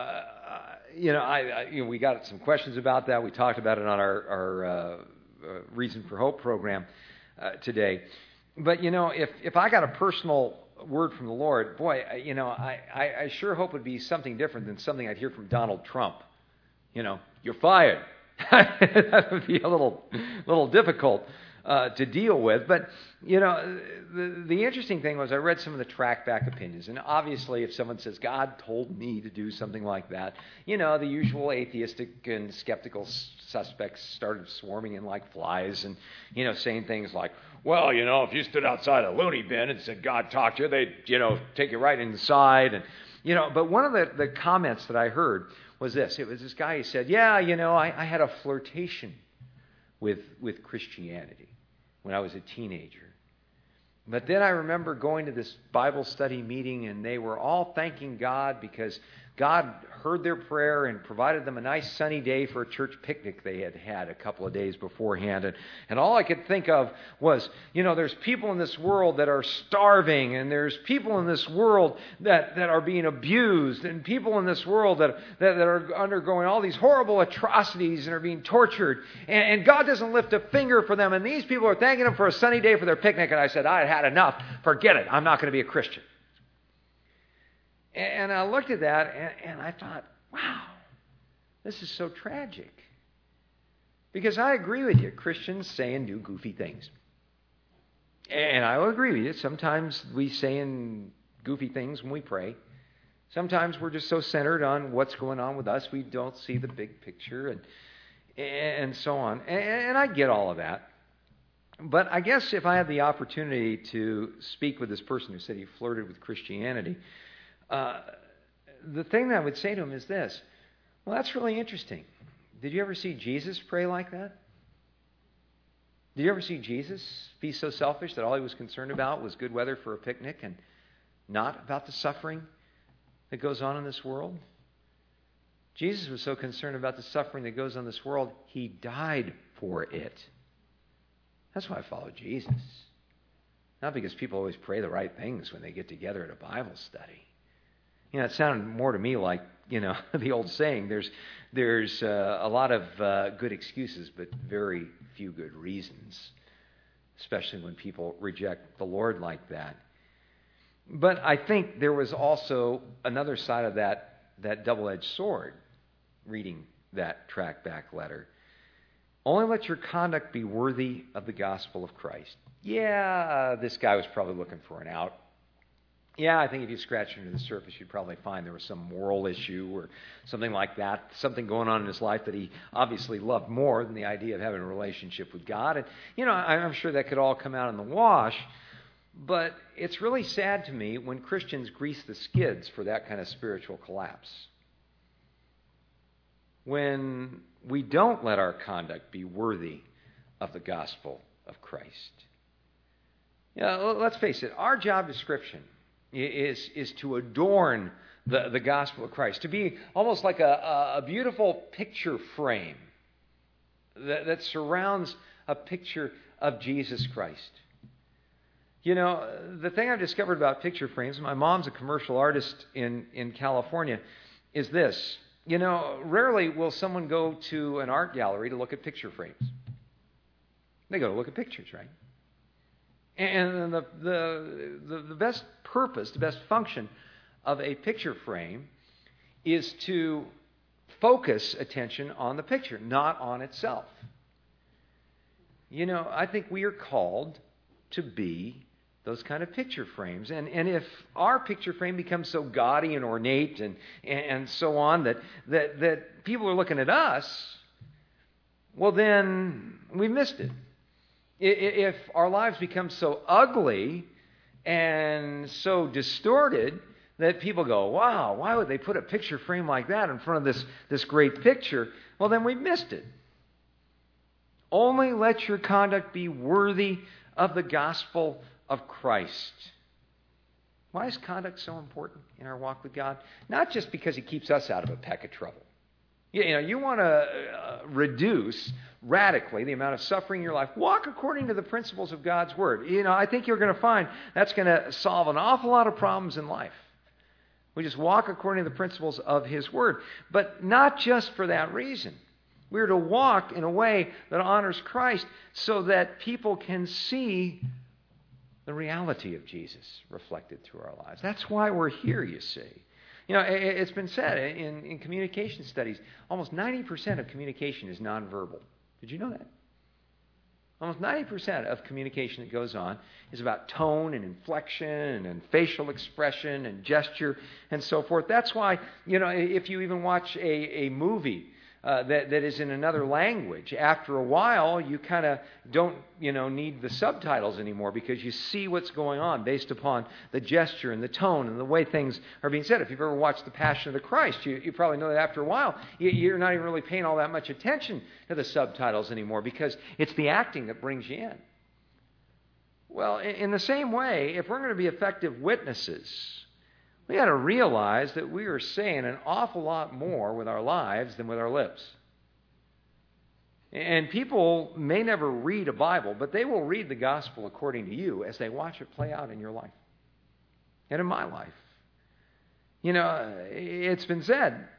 got some questions about that. We talked about it on our Reason for Hope program today. But, if I got a personal word from the Lord, boy, I sure hope it would be something different than something I'd hear from Donald Trump. You're fired. That would be a little difficult to deal with. But, the interesting thing was I read some of the track-back opinions. And obviously, if someone says, God told me to do something like that, the usual atheistic and skeptical suspects started swarming in like flies and, saying things like, well, if you stood outside a loony bin and said God talked to you, they'd, take you right inside. And, but one of the comments that I heard was this. It was this guy who said, yeah, I had a flirtation with Christianity when I was a teenager. But then I remember going to this Bible study meeting, and they were all thanking God because God heard their prayer and provided them a nice sunny day for a church picnic they had had a couple of days beforehand. And all I could think of was, there's people in this world that are starving, and there's people in this world that are being abused, and people in this world that are undergoing all these horrible atrocities and are being tortured. And God doesn't lift a finger for them. And these people are thanking Him for a sunny day for their picnic. And I said, I had enough. Forget it. I'm not going to be a Christian. And I looked at that and I thought, wow, this is so tragic. Because I agree with you. Christians say and do goofy things. And I will agree with you. Sometimes we say and goofy things when we pray. Sometimes we're just so centered on what's going on with us, we don't see the big picture and so on. And I get all of that. But I guess if I had the opportunity to speak with this person who said he flirted with Christianity, the thing that I would say to him is this. Well, that's really interesting. Did you ever see Jesus pray like that? Did you ever see Jesus be so selfish that all he was concerned about was good weather for a picnic and not about the suffering that goes on in this world? Jesus was so concerned about the suffering that goes on in this world, he died for it. That's why I follow Jesus. Not because people always pray the right things when they get together at a Bible study. It sounded more to me like, the old saying, there's a lot of good excuses, but very few good reasons, especially when people reject the Lord like that. But I think there was also another side of that double-edged sword, reading that track-back letter. Only let your conduct be worthy of the gospel of Christ. Yeah, this guy was probably looking for an out. Yeah, I think if you scratch under the surface, you'd probably find there was some moral issue or something like that, something going on in his life that he obviously loved more than the idea of having a relationship with God. And, I'm sure that could all come out in the wash, but it's really sad to me when Christians grease the skids for that kind of spiritual collapse. When we don't let our conduct be worthy of the gospel of Christ. Let's face it, our job description is to adorn the gospel of Christ, to be almost like a beautiful picture frame that surrounds a picture of Jesus Christ. The thing I've discovered about picture frames, my mom's a commercial artist in California, is this. Rarely will someone go to an art gallery to look at picture frames. They go to look at pictures, right? And the best purpose, the best function of a picture frame is to focus attention on the picture, not on itself. I think we are called to be those kind of picture frames. And if our picture frame becomes so gaudy and ornate and so on that people are looking at us, well, then we missed it. If our lives become so ugly and so distorted that people go, wow, why would they put a picture frame like that in front of this great picture? Well, then we missed it. Only let your conduct be worthy of the gospel of Christ. Why is conduct so important in our walk with God? Not just because it keeps us out of a peck of trouble. You want to reduce radically the amount of suffering in your life. Walk according to the principles of God's Word. I think you're going to find that's going to solve an awful lot of problems in life. We just walk according to the principles of His Word. But not just for that reason. We're to walk in a way that honors Christ so that people can see the reality of Jesus reflected through our lives. That's why we're here, you see. It's been said in communication studies, almost 90% of communication is nonverbal. Did you know that? Almost 90% of communication that goes on is about tone and inflection and facial expression and gesture and so forth. That's why, if you even watch a movie that is in another language, after a while you kind of don't need the subtitles anymore because you see what's going on based upon the gesture and the tone and the way things are being said. If you've ever watched The Passion of the Christ, you probably know that after a while you're not even really paying all that much attention to the subtitles anymore because it's the acting that brings you in. Well, in the same way, if we're going to be effective witnesses, we got to realize that we are saying an awful lot more with our lives than with our lips. And people may never read a Bible, but they will read the gospel according to you as they watch it play out in your life and in my life. It's been said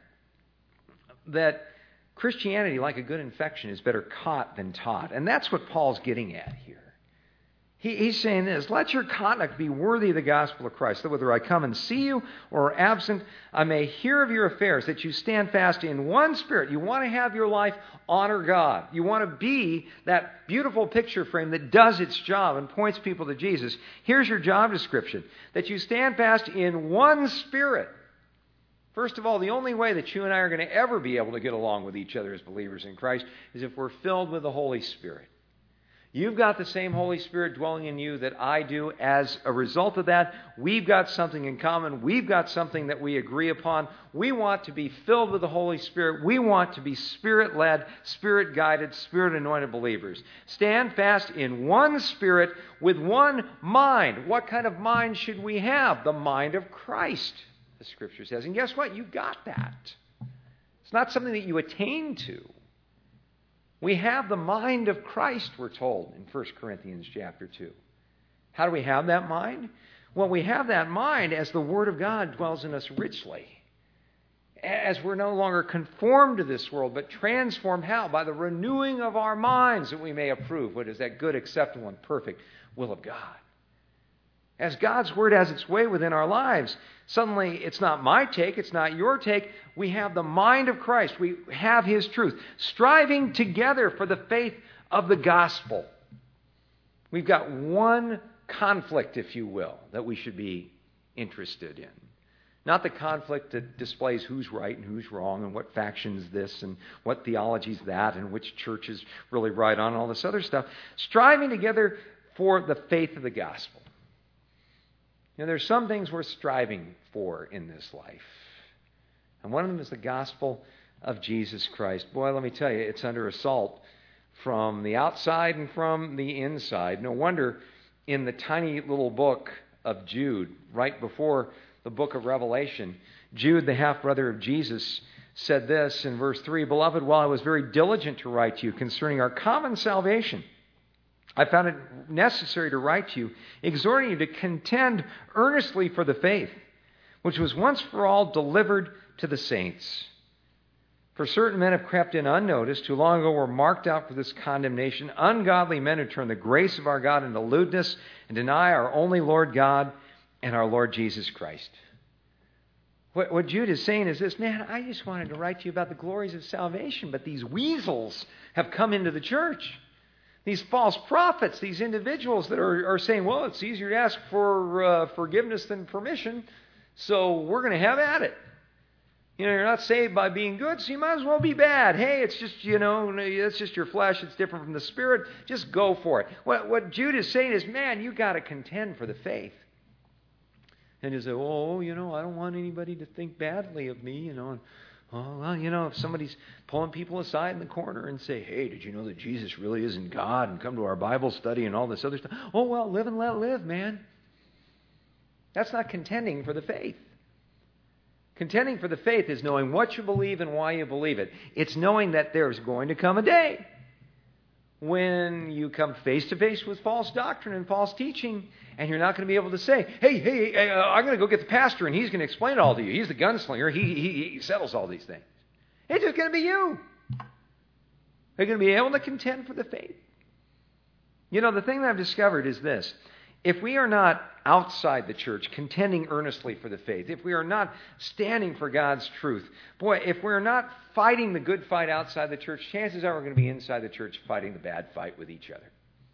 that Christianity, like a good infection, is better caught than taught. And that's what Paul's getting at here. He's saying this, let your conduct be worthy of the gospel of Christ, that whether I come and see you or are absent, I may hear of your affairs, that you stand fast in one spirit. You want to have your life honor God. You want to be that beautiful picture frame that does its job and points people to Jesus. Here's your job description, that you stand fast in one spirit. First of all, the only way that you and I are going to ever be able to get along with each other as believers in Christ is if we're filled with the Holy Spirit. You've got the same Holy Spirit dwelling in you that I do. As a result of that, we've got something in common. We've got something that we agree upon. We want to be filled with the Holy Spirit. We want to be Spirit-led, Spirit-guided, Spirit-anointed believers. Stand fast in one Spirit with one mind. What kind of mind should we have? The mind of Christ, the Scripture says. And guess what? You've got that. It's not something that you attain to. We have the mind of Christ, we're told in 1 Corinthians chapter 2. How do we have that mind? Well, we have that mind as the Word of God dwells in us richly. As we're no longer conformed to this world, but transformed how? By the renewing of our minds, that we may approve what is that good, acceptable, and perfect will of God. As God's Word has its way within our lives, suddenly it's not my take, it's not your take. We have the mind of Christ. We have His truth. Striving together for the faith of the gospel. We've got one conflict, if you will, that we should be interested in. Not the conflict that displays who's right and who's wrong and what faction is this and what theology is that and which church is really right on and all this other stuff. Striving together for the faith of the gospel. There's some things we're striving for in this life. And one of them is the gospel of Jesus Christ. Boy, let me tell you, it's under assault from the outside and from the inside. No wonder in the tiny little book of Jude, right before the book of Revelation, Jude, the half-brother of Jesus, said this in verse 3, Beloved, while I was very diligent to write to you concerning our common salvation, I found it necessary to write to you, exhorting you to contend earnestly for the faith, which was once for all delivered to the saints. For certain men have crept in unnoticed, who long ago were marked out for this condemnation, ungodly men who turn the grace of our God into lewdness and deny our only Lord God and our Lord Jesus Christ. What Jude is saying is this, man, I just wanted to write to you about the glories of salvation, but these weasels have come into the church. These false prophets, these individuals that are saying, well, it's easier to ask for forgiveness than permission, so we're going to have at it. You're not saved by being good, so you might as well be bad. Hey, it's just, it's just your flesh. It's different from the Spirit. Just go for it. What Jude is saying is, man, you got to contend for the faith. And you say, oh, I don't want anybody to think badly of me, And, if somebody's pulling people aside in the corner and say, hey, did you know that Jesus really isn't God? And come to our Bible study and all this other stuff. Oh, well, live and let live, man. That's not contending for the faith. Contending for the faith is knowing what you believe and why you believe it. It's knowing that there's going to come a day when you come face to face with false doctrine and false teaching, and you're not going to be able to say, hey, I'm going to go get the pastor and he's going to explain it all to you. He's the gunslinger. He settles all these things. It's just going to be you. You're going to be able to contend for the faith. The thing that I've discovered is this. If we are not outside the church contending earnestly for the faith, if we are not standing for God's truth, if we're not fighting the good fight outside the church, chances are we're going to be inside the church fighting the bad fight with each other.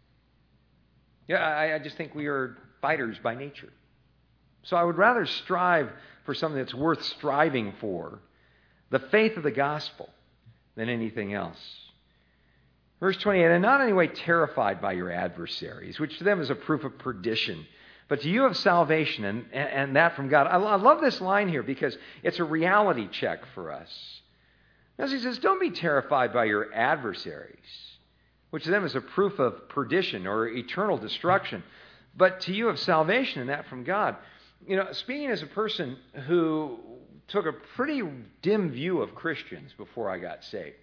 I just think we are fighters by nature. So I would rather strive for something that's worth striving for, the faith of the gospel, than anything else. Verse 28, and not in any way terrified by your adversaries, which to them is a proof of perdition, but to you of salvation, and that from God. I love this line here because it's a reality check for us. As he says, don't be terrified by your adversaries, which to them is a proof of perdition or eternal destruction, but to you of salvation, and that from God. Speaking as a person who took a pretty dim view of Christians before I got saved,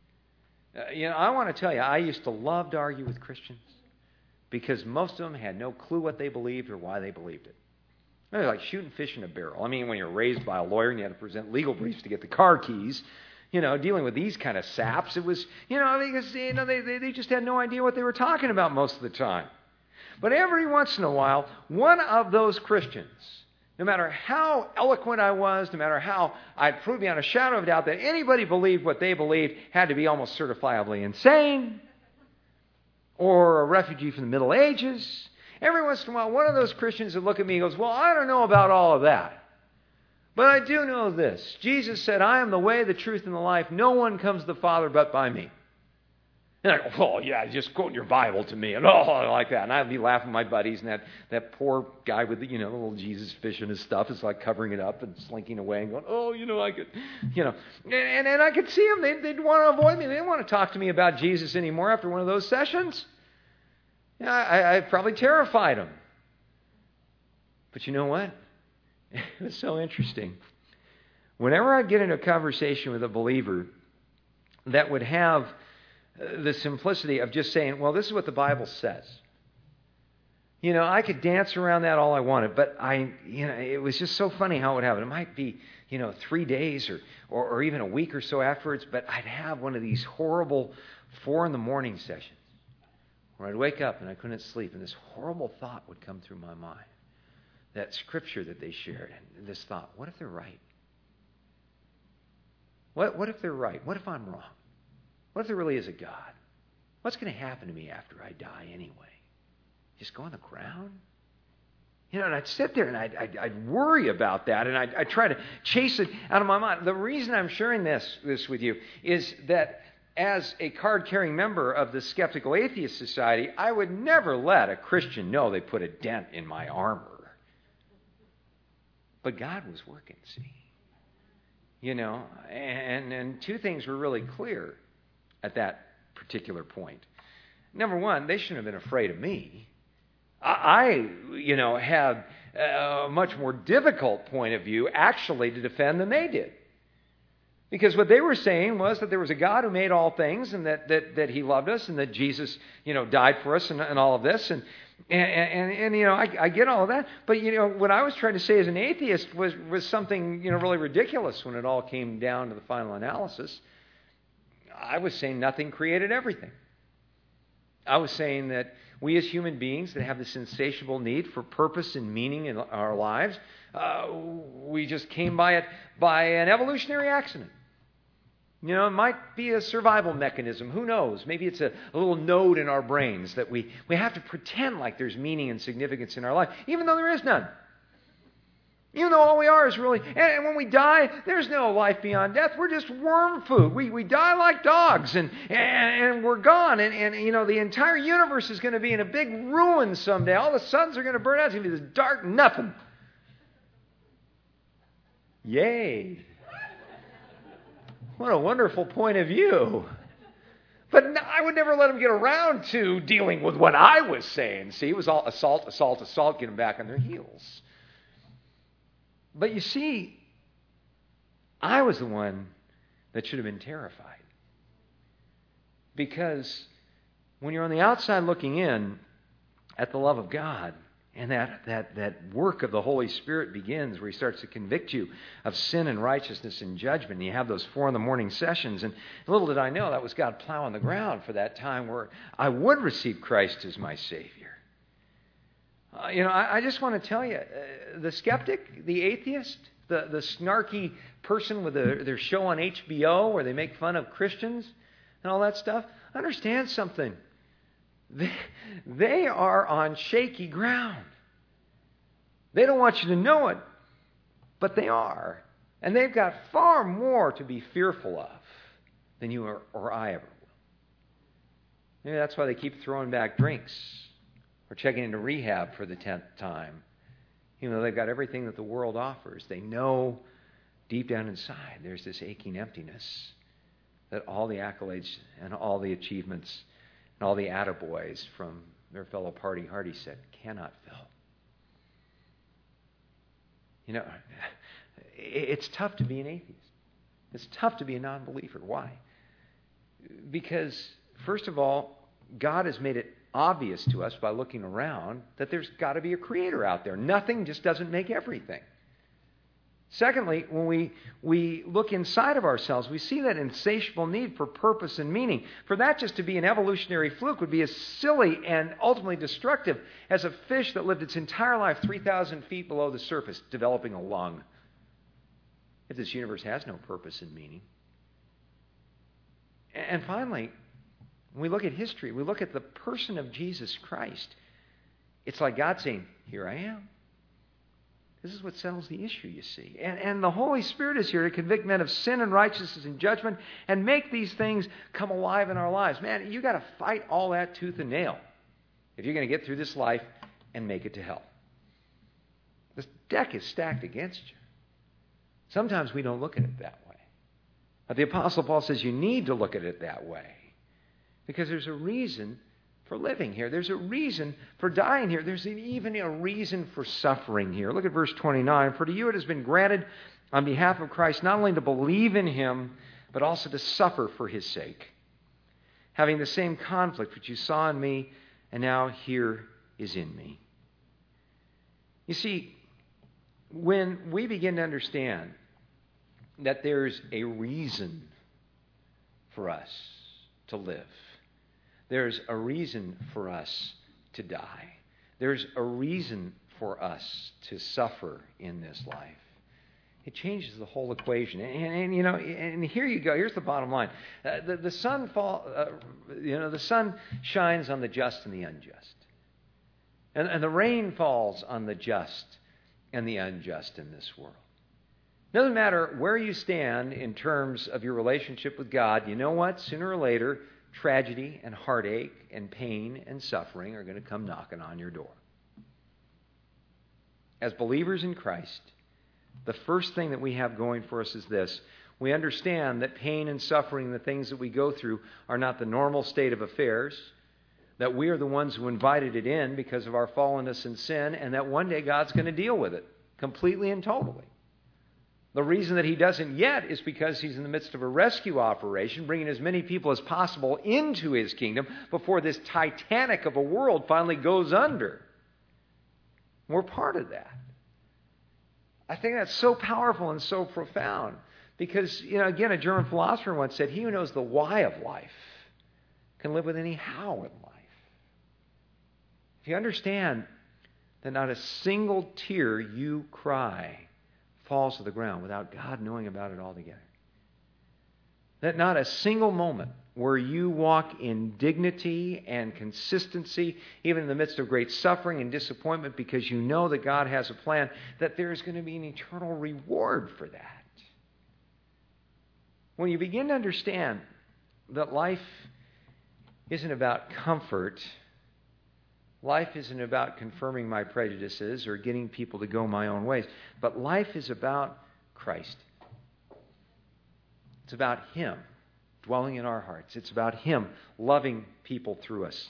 I want to tell you, I used to love to argue with Christians because most of them had no clue what they believed or why they believed it. It was like shooting fish in a barrel. I mean, when you're raised by a lawyer and you had to present legal briefs to get the car keys, dealing with these kind of saps, it was, because, they just had no idea what they were talking about most of the time. But every once in a while, one of those Christians, no matter how eloquent I was, no matter how I'd prove beyond a shadow of doubt that anybody believed what they believed, had to be almost certifiably insane or a refugee from the Middle Ages. Every once in a while, one of those Christians would look at me and goes, well, I don't know about all of that, but I do know this. Jesus said, I am the way, the truth, and the life. No one comes to the Father but by me. And I go, oh, yeah, just quote your Bible to me, and like that. And I'd be laughing with my buddies, and that poor guy with the, the little Jesus fish in his stuff is like covering it up and slinking away and going, I could, And I could see them. They'd want to avoid me. They didn't want to talk to me about Jesus anymore after one of those sessions. I probably terrified them. But you know what? It was so interesting. Whenever I'd get into a conversation with a believer that would have the simplicity of just saying, well, this is what the Bible says. I could dance around that all I wanted, but it was just so funny how it would happen. It might be, 3 days or even a week or so afterwards, but I'd have one of these horrible 4 a.m. sessions where I'd wake up and I couldn't sleep, and this horrible thought would come through my mind. That scripture that they shared, and this thought, what if they're right? What if they're right? What if I'm wrong? What if there really is a God? What's going to happen to me after I die anyway? Just go on the ground? And I'd sit there and I'd worry about that, and I'd try to chase it out of my mind. The reason I'm sharing this with you is that as a card-carrying member of the Skeptical Atheist Society, I would never let a Christian know they put a dent in my armor. But God was working, see. And two things were really clear at that particular point. Number one, they shouldn't have been afraid of me. I had a much more difficult point of view actually to defend than they did. Because what they were saying was that there was a God who made all things, and that He loved us, and that Jesus, died for us, and all of this, and I get all of that. But what I was trying to say as an atheist was something really ridiculous when it all came down to the final analysis. I was saying nothing created everything. I was saying that we as human beings that have this insatiable need for purpose and meaning in our lives, we just came by it by an evolutionary accident. You know, it might be a survival mechanism. Who knows? Maybe it's a little node in our brains that we have to pretend like there's meaning and significance in our life, even though there is none. Even though all we are is really... And when we die, there's no life beyond death. We're just worm food. We die like dogs, and we're gone. And you know, the entire universe is going to be in a big ruin someday. All the suns are going to burn out. It's going to be this dark nothing. Yay. What a wonderful point of view. But I would never let him get around to dealing with what I was saying. See, it was all assault, get them back on their heels. But you see, I was the one that should have been terrified. Because when you're on the outside looking in at the love of God, and that work of the Holy Spirit begins where He starts to convict you of sin and righteousness and judgment. And you have those 4 a.m. sessions. And little did I know that was God plowing the ground for that time where I would receive Christ as my Savior. I just want to tell you, the skeptic, the atheist, the snarky person with their show on HBO where they make fun of Christians and all that stuff, understand something. They are on shaky ground. They don't want you to know it, but they are. And they've got far more to be fearful of than you or I ever will. Maybe that's why they keep throwing back drinks or checking into rehab for the 10th time. Even though they've got everything that the world offers, they know deep down inside there's this aching emptiness that all the accolades and all the achievements and all the attaboys from their fellow party hardy set cannot fill. You know, it's tough to be an atheist. It's tough to be a non-believer. Why? Because, first of all, God has made it obvious to us by looking around that there's got to be a creator out there. Nothing just doesn't make everything. Secondly, when we look inside of ourselves, we see that insatiable need for purpose and meaning. For that just to be an evolutionary fluke would be as silly and ultimately destructive as a fish that lived its entire life 3,000 feet below the surface, developing a lung. If this universe has no purpose and meaning. And finally, when we look at history, we look at the person of Jesus Christ. It's like God saying, "Here I am." This is what settles the issue, you see. And the Holy Spirit is here to convict men of sin and righteousness and judgment and make these things come alive in our lives. Man, you got to fight all that tooth and nail if you're going to get through this life and make it to hell. This deck is stacked against you. Sometimes we don't look at it that way. But the Apostle Paul says you need to look at it that way because there's a reason for living here. There's a reason for dying here. There's even a reason for suffering here. Look at verse 29. For to you it has been granted on behalf of Christ not only to believe in Him, but also to suffer for His sake, having the same conflict which you saw in me and now here is in me. You see, when we begin to understand that there's a reason for us to live, there's a reason for us to die. There's a reason for us to suffer in this life. It changes the whole equation. And here you go. Here's the bottom line. The sun shines on the just and the unjust. And the rain falls on the just and the unjust in this world. It doesn't matter where you stand in terms of your relationship with God. You know what? Sooner or later, tragedy and heartache and pain and suffering are going to come knocking on your door. As believers in Christ, the first thing that we have going for us is this. We understand that pain and suffering, the things that we go through, are not the normal state of affairs, that we are the ones who invited it in because of our fallenness and sin, and that one day God's going to deal with it completely and totally. The reason that He doesn't yet is because He's in the midst of a rescue operation, bringing as many people as possible into His kingdom before this Titanic of a world finally goes under. We're part of that. I think that's so powerful and so profound because, again, a German philosopher once said, "He who knows the why of life can live with any how in life." If you understand that not a single tear you cry falls to the ground without God knowing about it altogether. That not a single moment where you walk in dignity and consistency, even in the midst of great suffering and disappointment, because you know that God has a plan, that there's going to be an eternal reward for that. When you begin to understand that life isn't about comfort, life isn't about confirming my prejudices or getting people to go my own ways, but life is about Christ. It's about Him dwelling in our hearts. It's about Him loving people through us.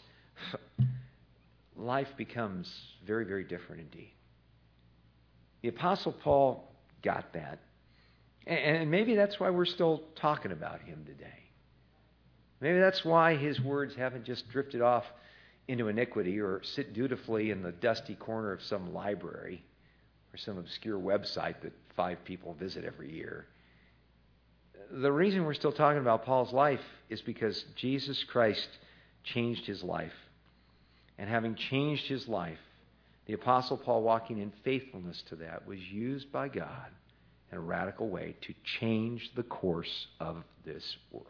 Life becomes very, very different indeed. The Apostle Paul got that. And maybe that's why we're still talking about him today. Maybe that's why his words haven't just drifted off into iniquity or sit dutifully in the dusty corner of some library or some obscure website that 5 people visit every year. The reason we're still talking about Paul's life is because Jesus Christ changed his life. And having changed his life, the Apostle Paul, walking in faithfulness to that, was used by God in a radical way to change the course of this world.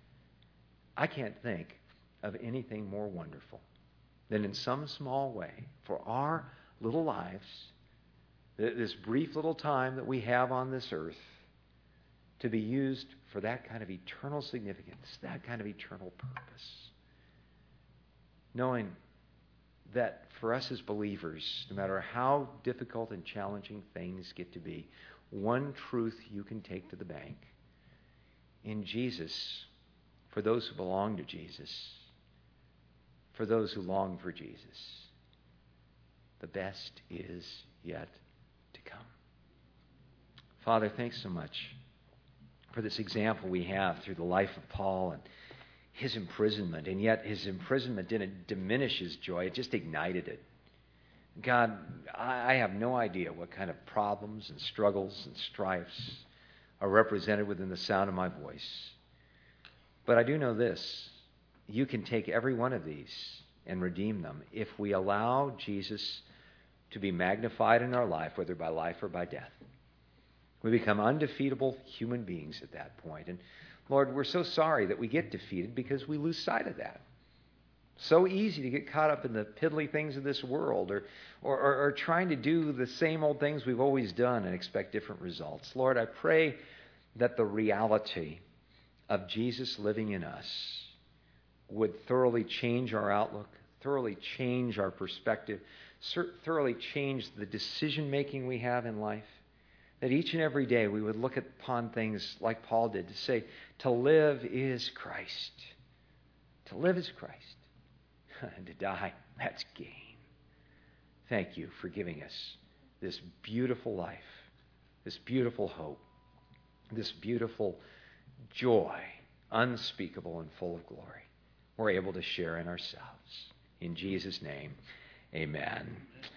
I can't think of anything more wonderful than in some small way for our little lives, this brief little time that we have on this earth, to be used for that kind of eternal significance, that kind of eternal purpose. Knowing that for us as believers, no matter how difficult and challenging things get to be, one truth you can take to the bank. In Jesus, for those who belong to Jesus, for those who long for Jesus, the best is yet to come. Father, thanks so much for this example we have through the life of Paul and his imprisonment. And yet his imprisonment didn't diminish his joy, it just ignited it. God, I have no idea what kind of problems and struggles and strifes are represented within the sound of my voice. But I do know this: you can take every one of these and redeem them if we allow Jesus to be magnified in our life, whether by life or by death. We become undefeatable human beings at that point. And Lord, we're so sorry that we get defeated because we lose sight of that. So easy to get caught up in the piddly things of this world or trying to do the same old things we've always done and expect different results. Lord, I pray that the reality of Jesus living in us would thoroughly change our outlook, thoroughly change our perspective, thoroughly change the decision-making we have in life. That each and every day we would look upon things like Paul did to say, to live is Christ. To live is Christ. And to die, that's gain. Thank you for giving us this beautiful life, this beautiful hope, this beautiful joy, unspeakable and full of glory. We're able to share in ourselves. In Jesus' name, amen.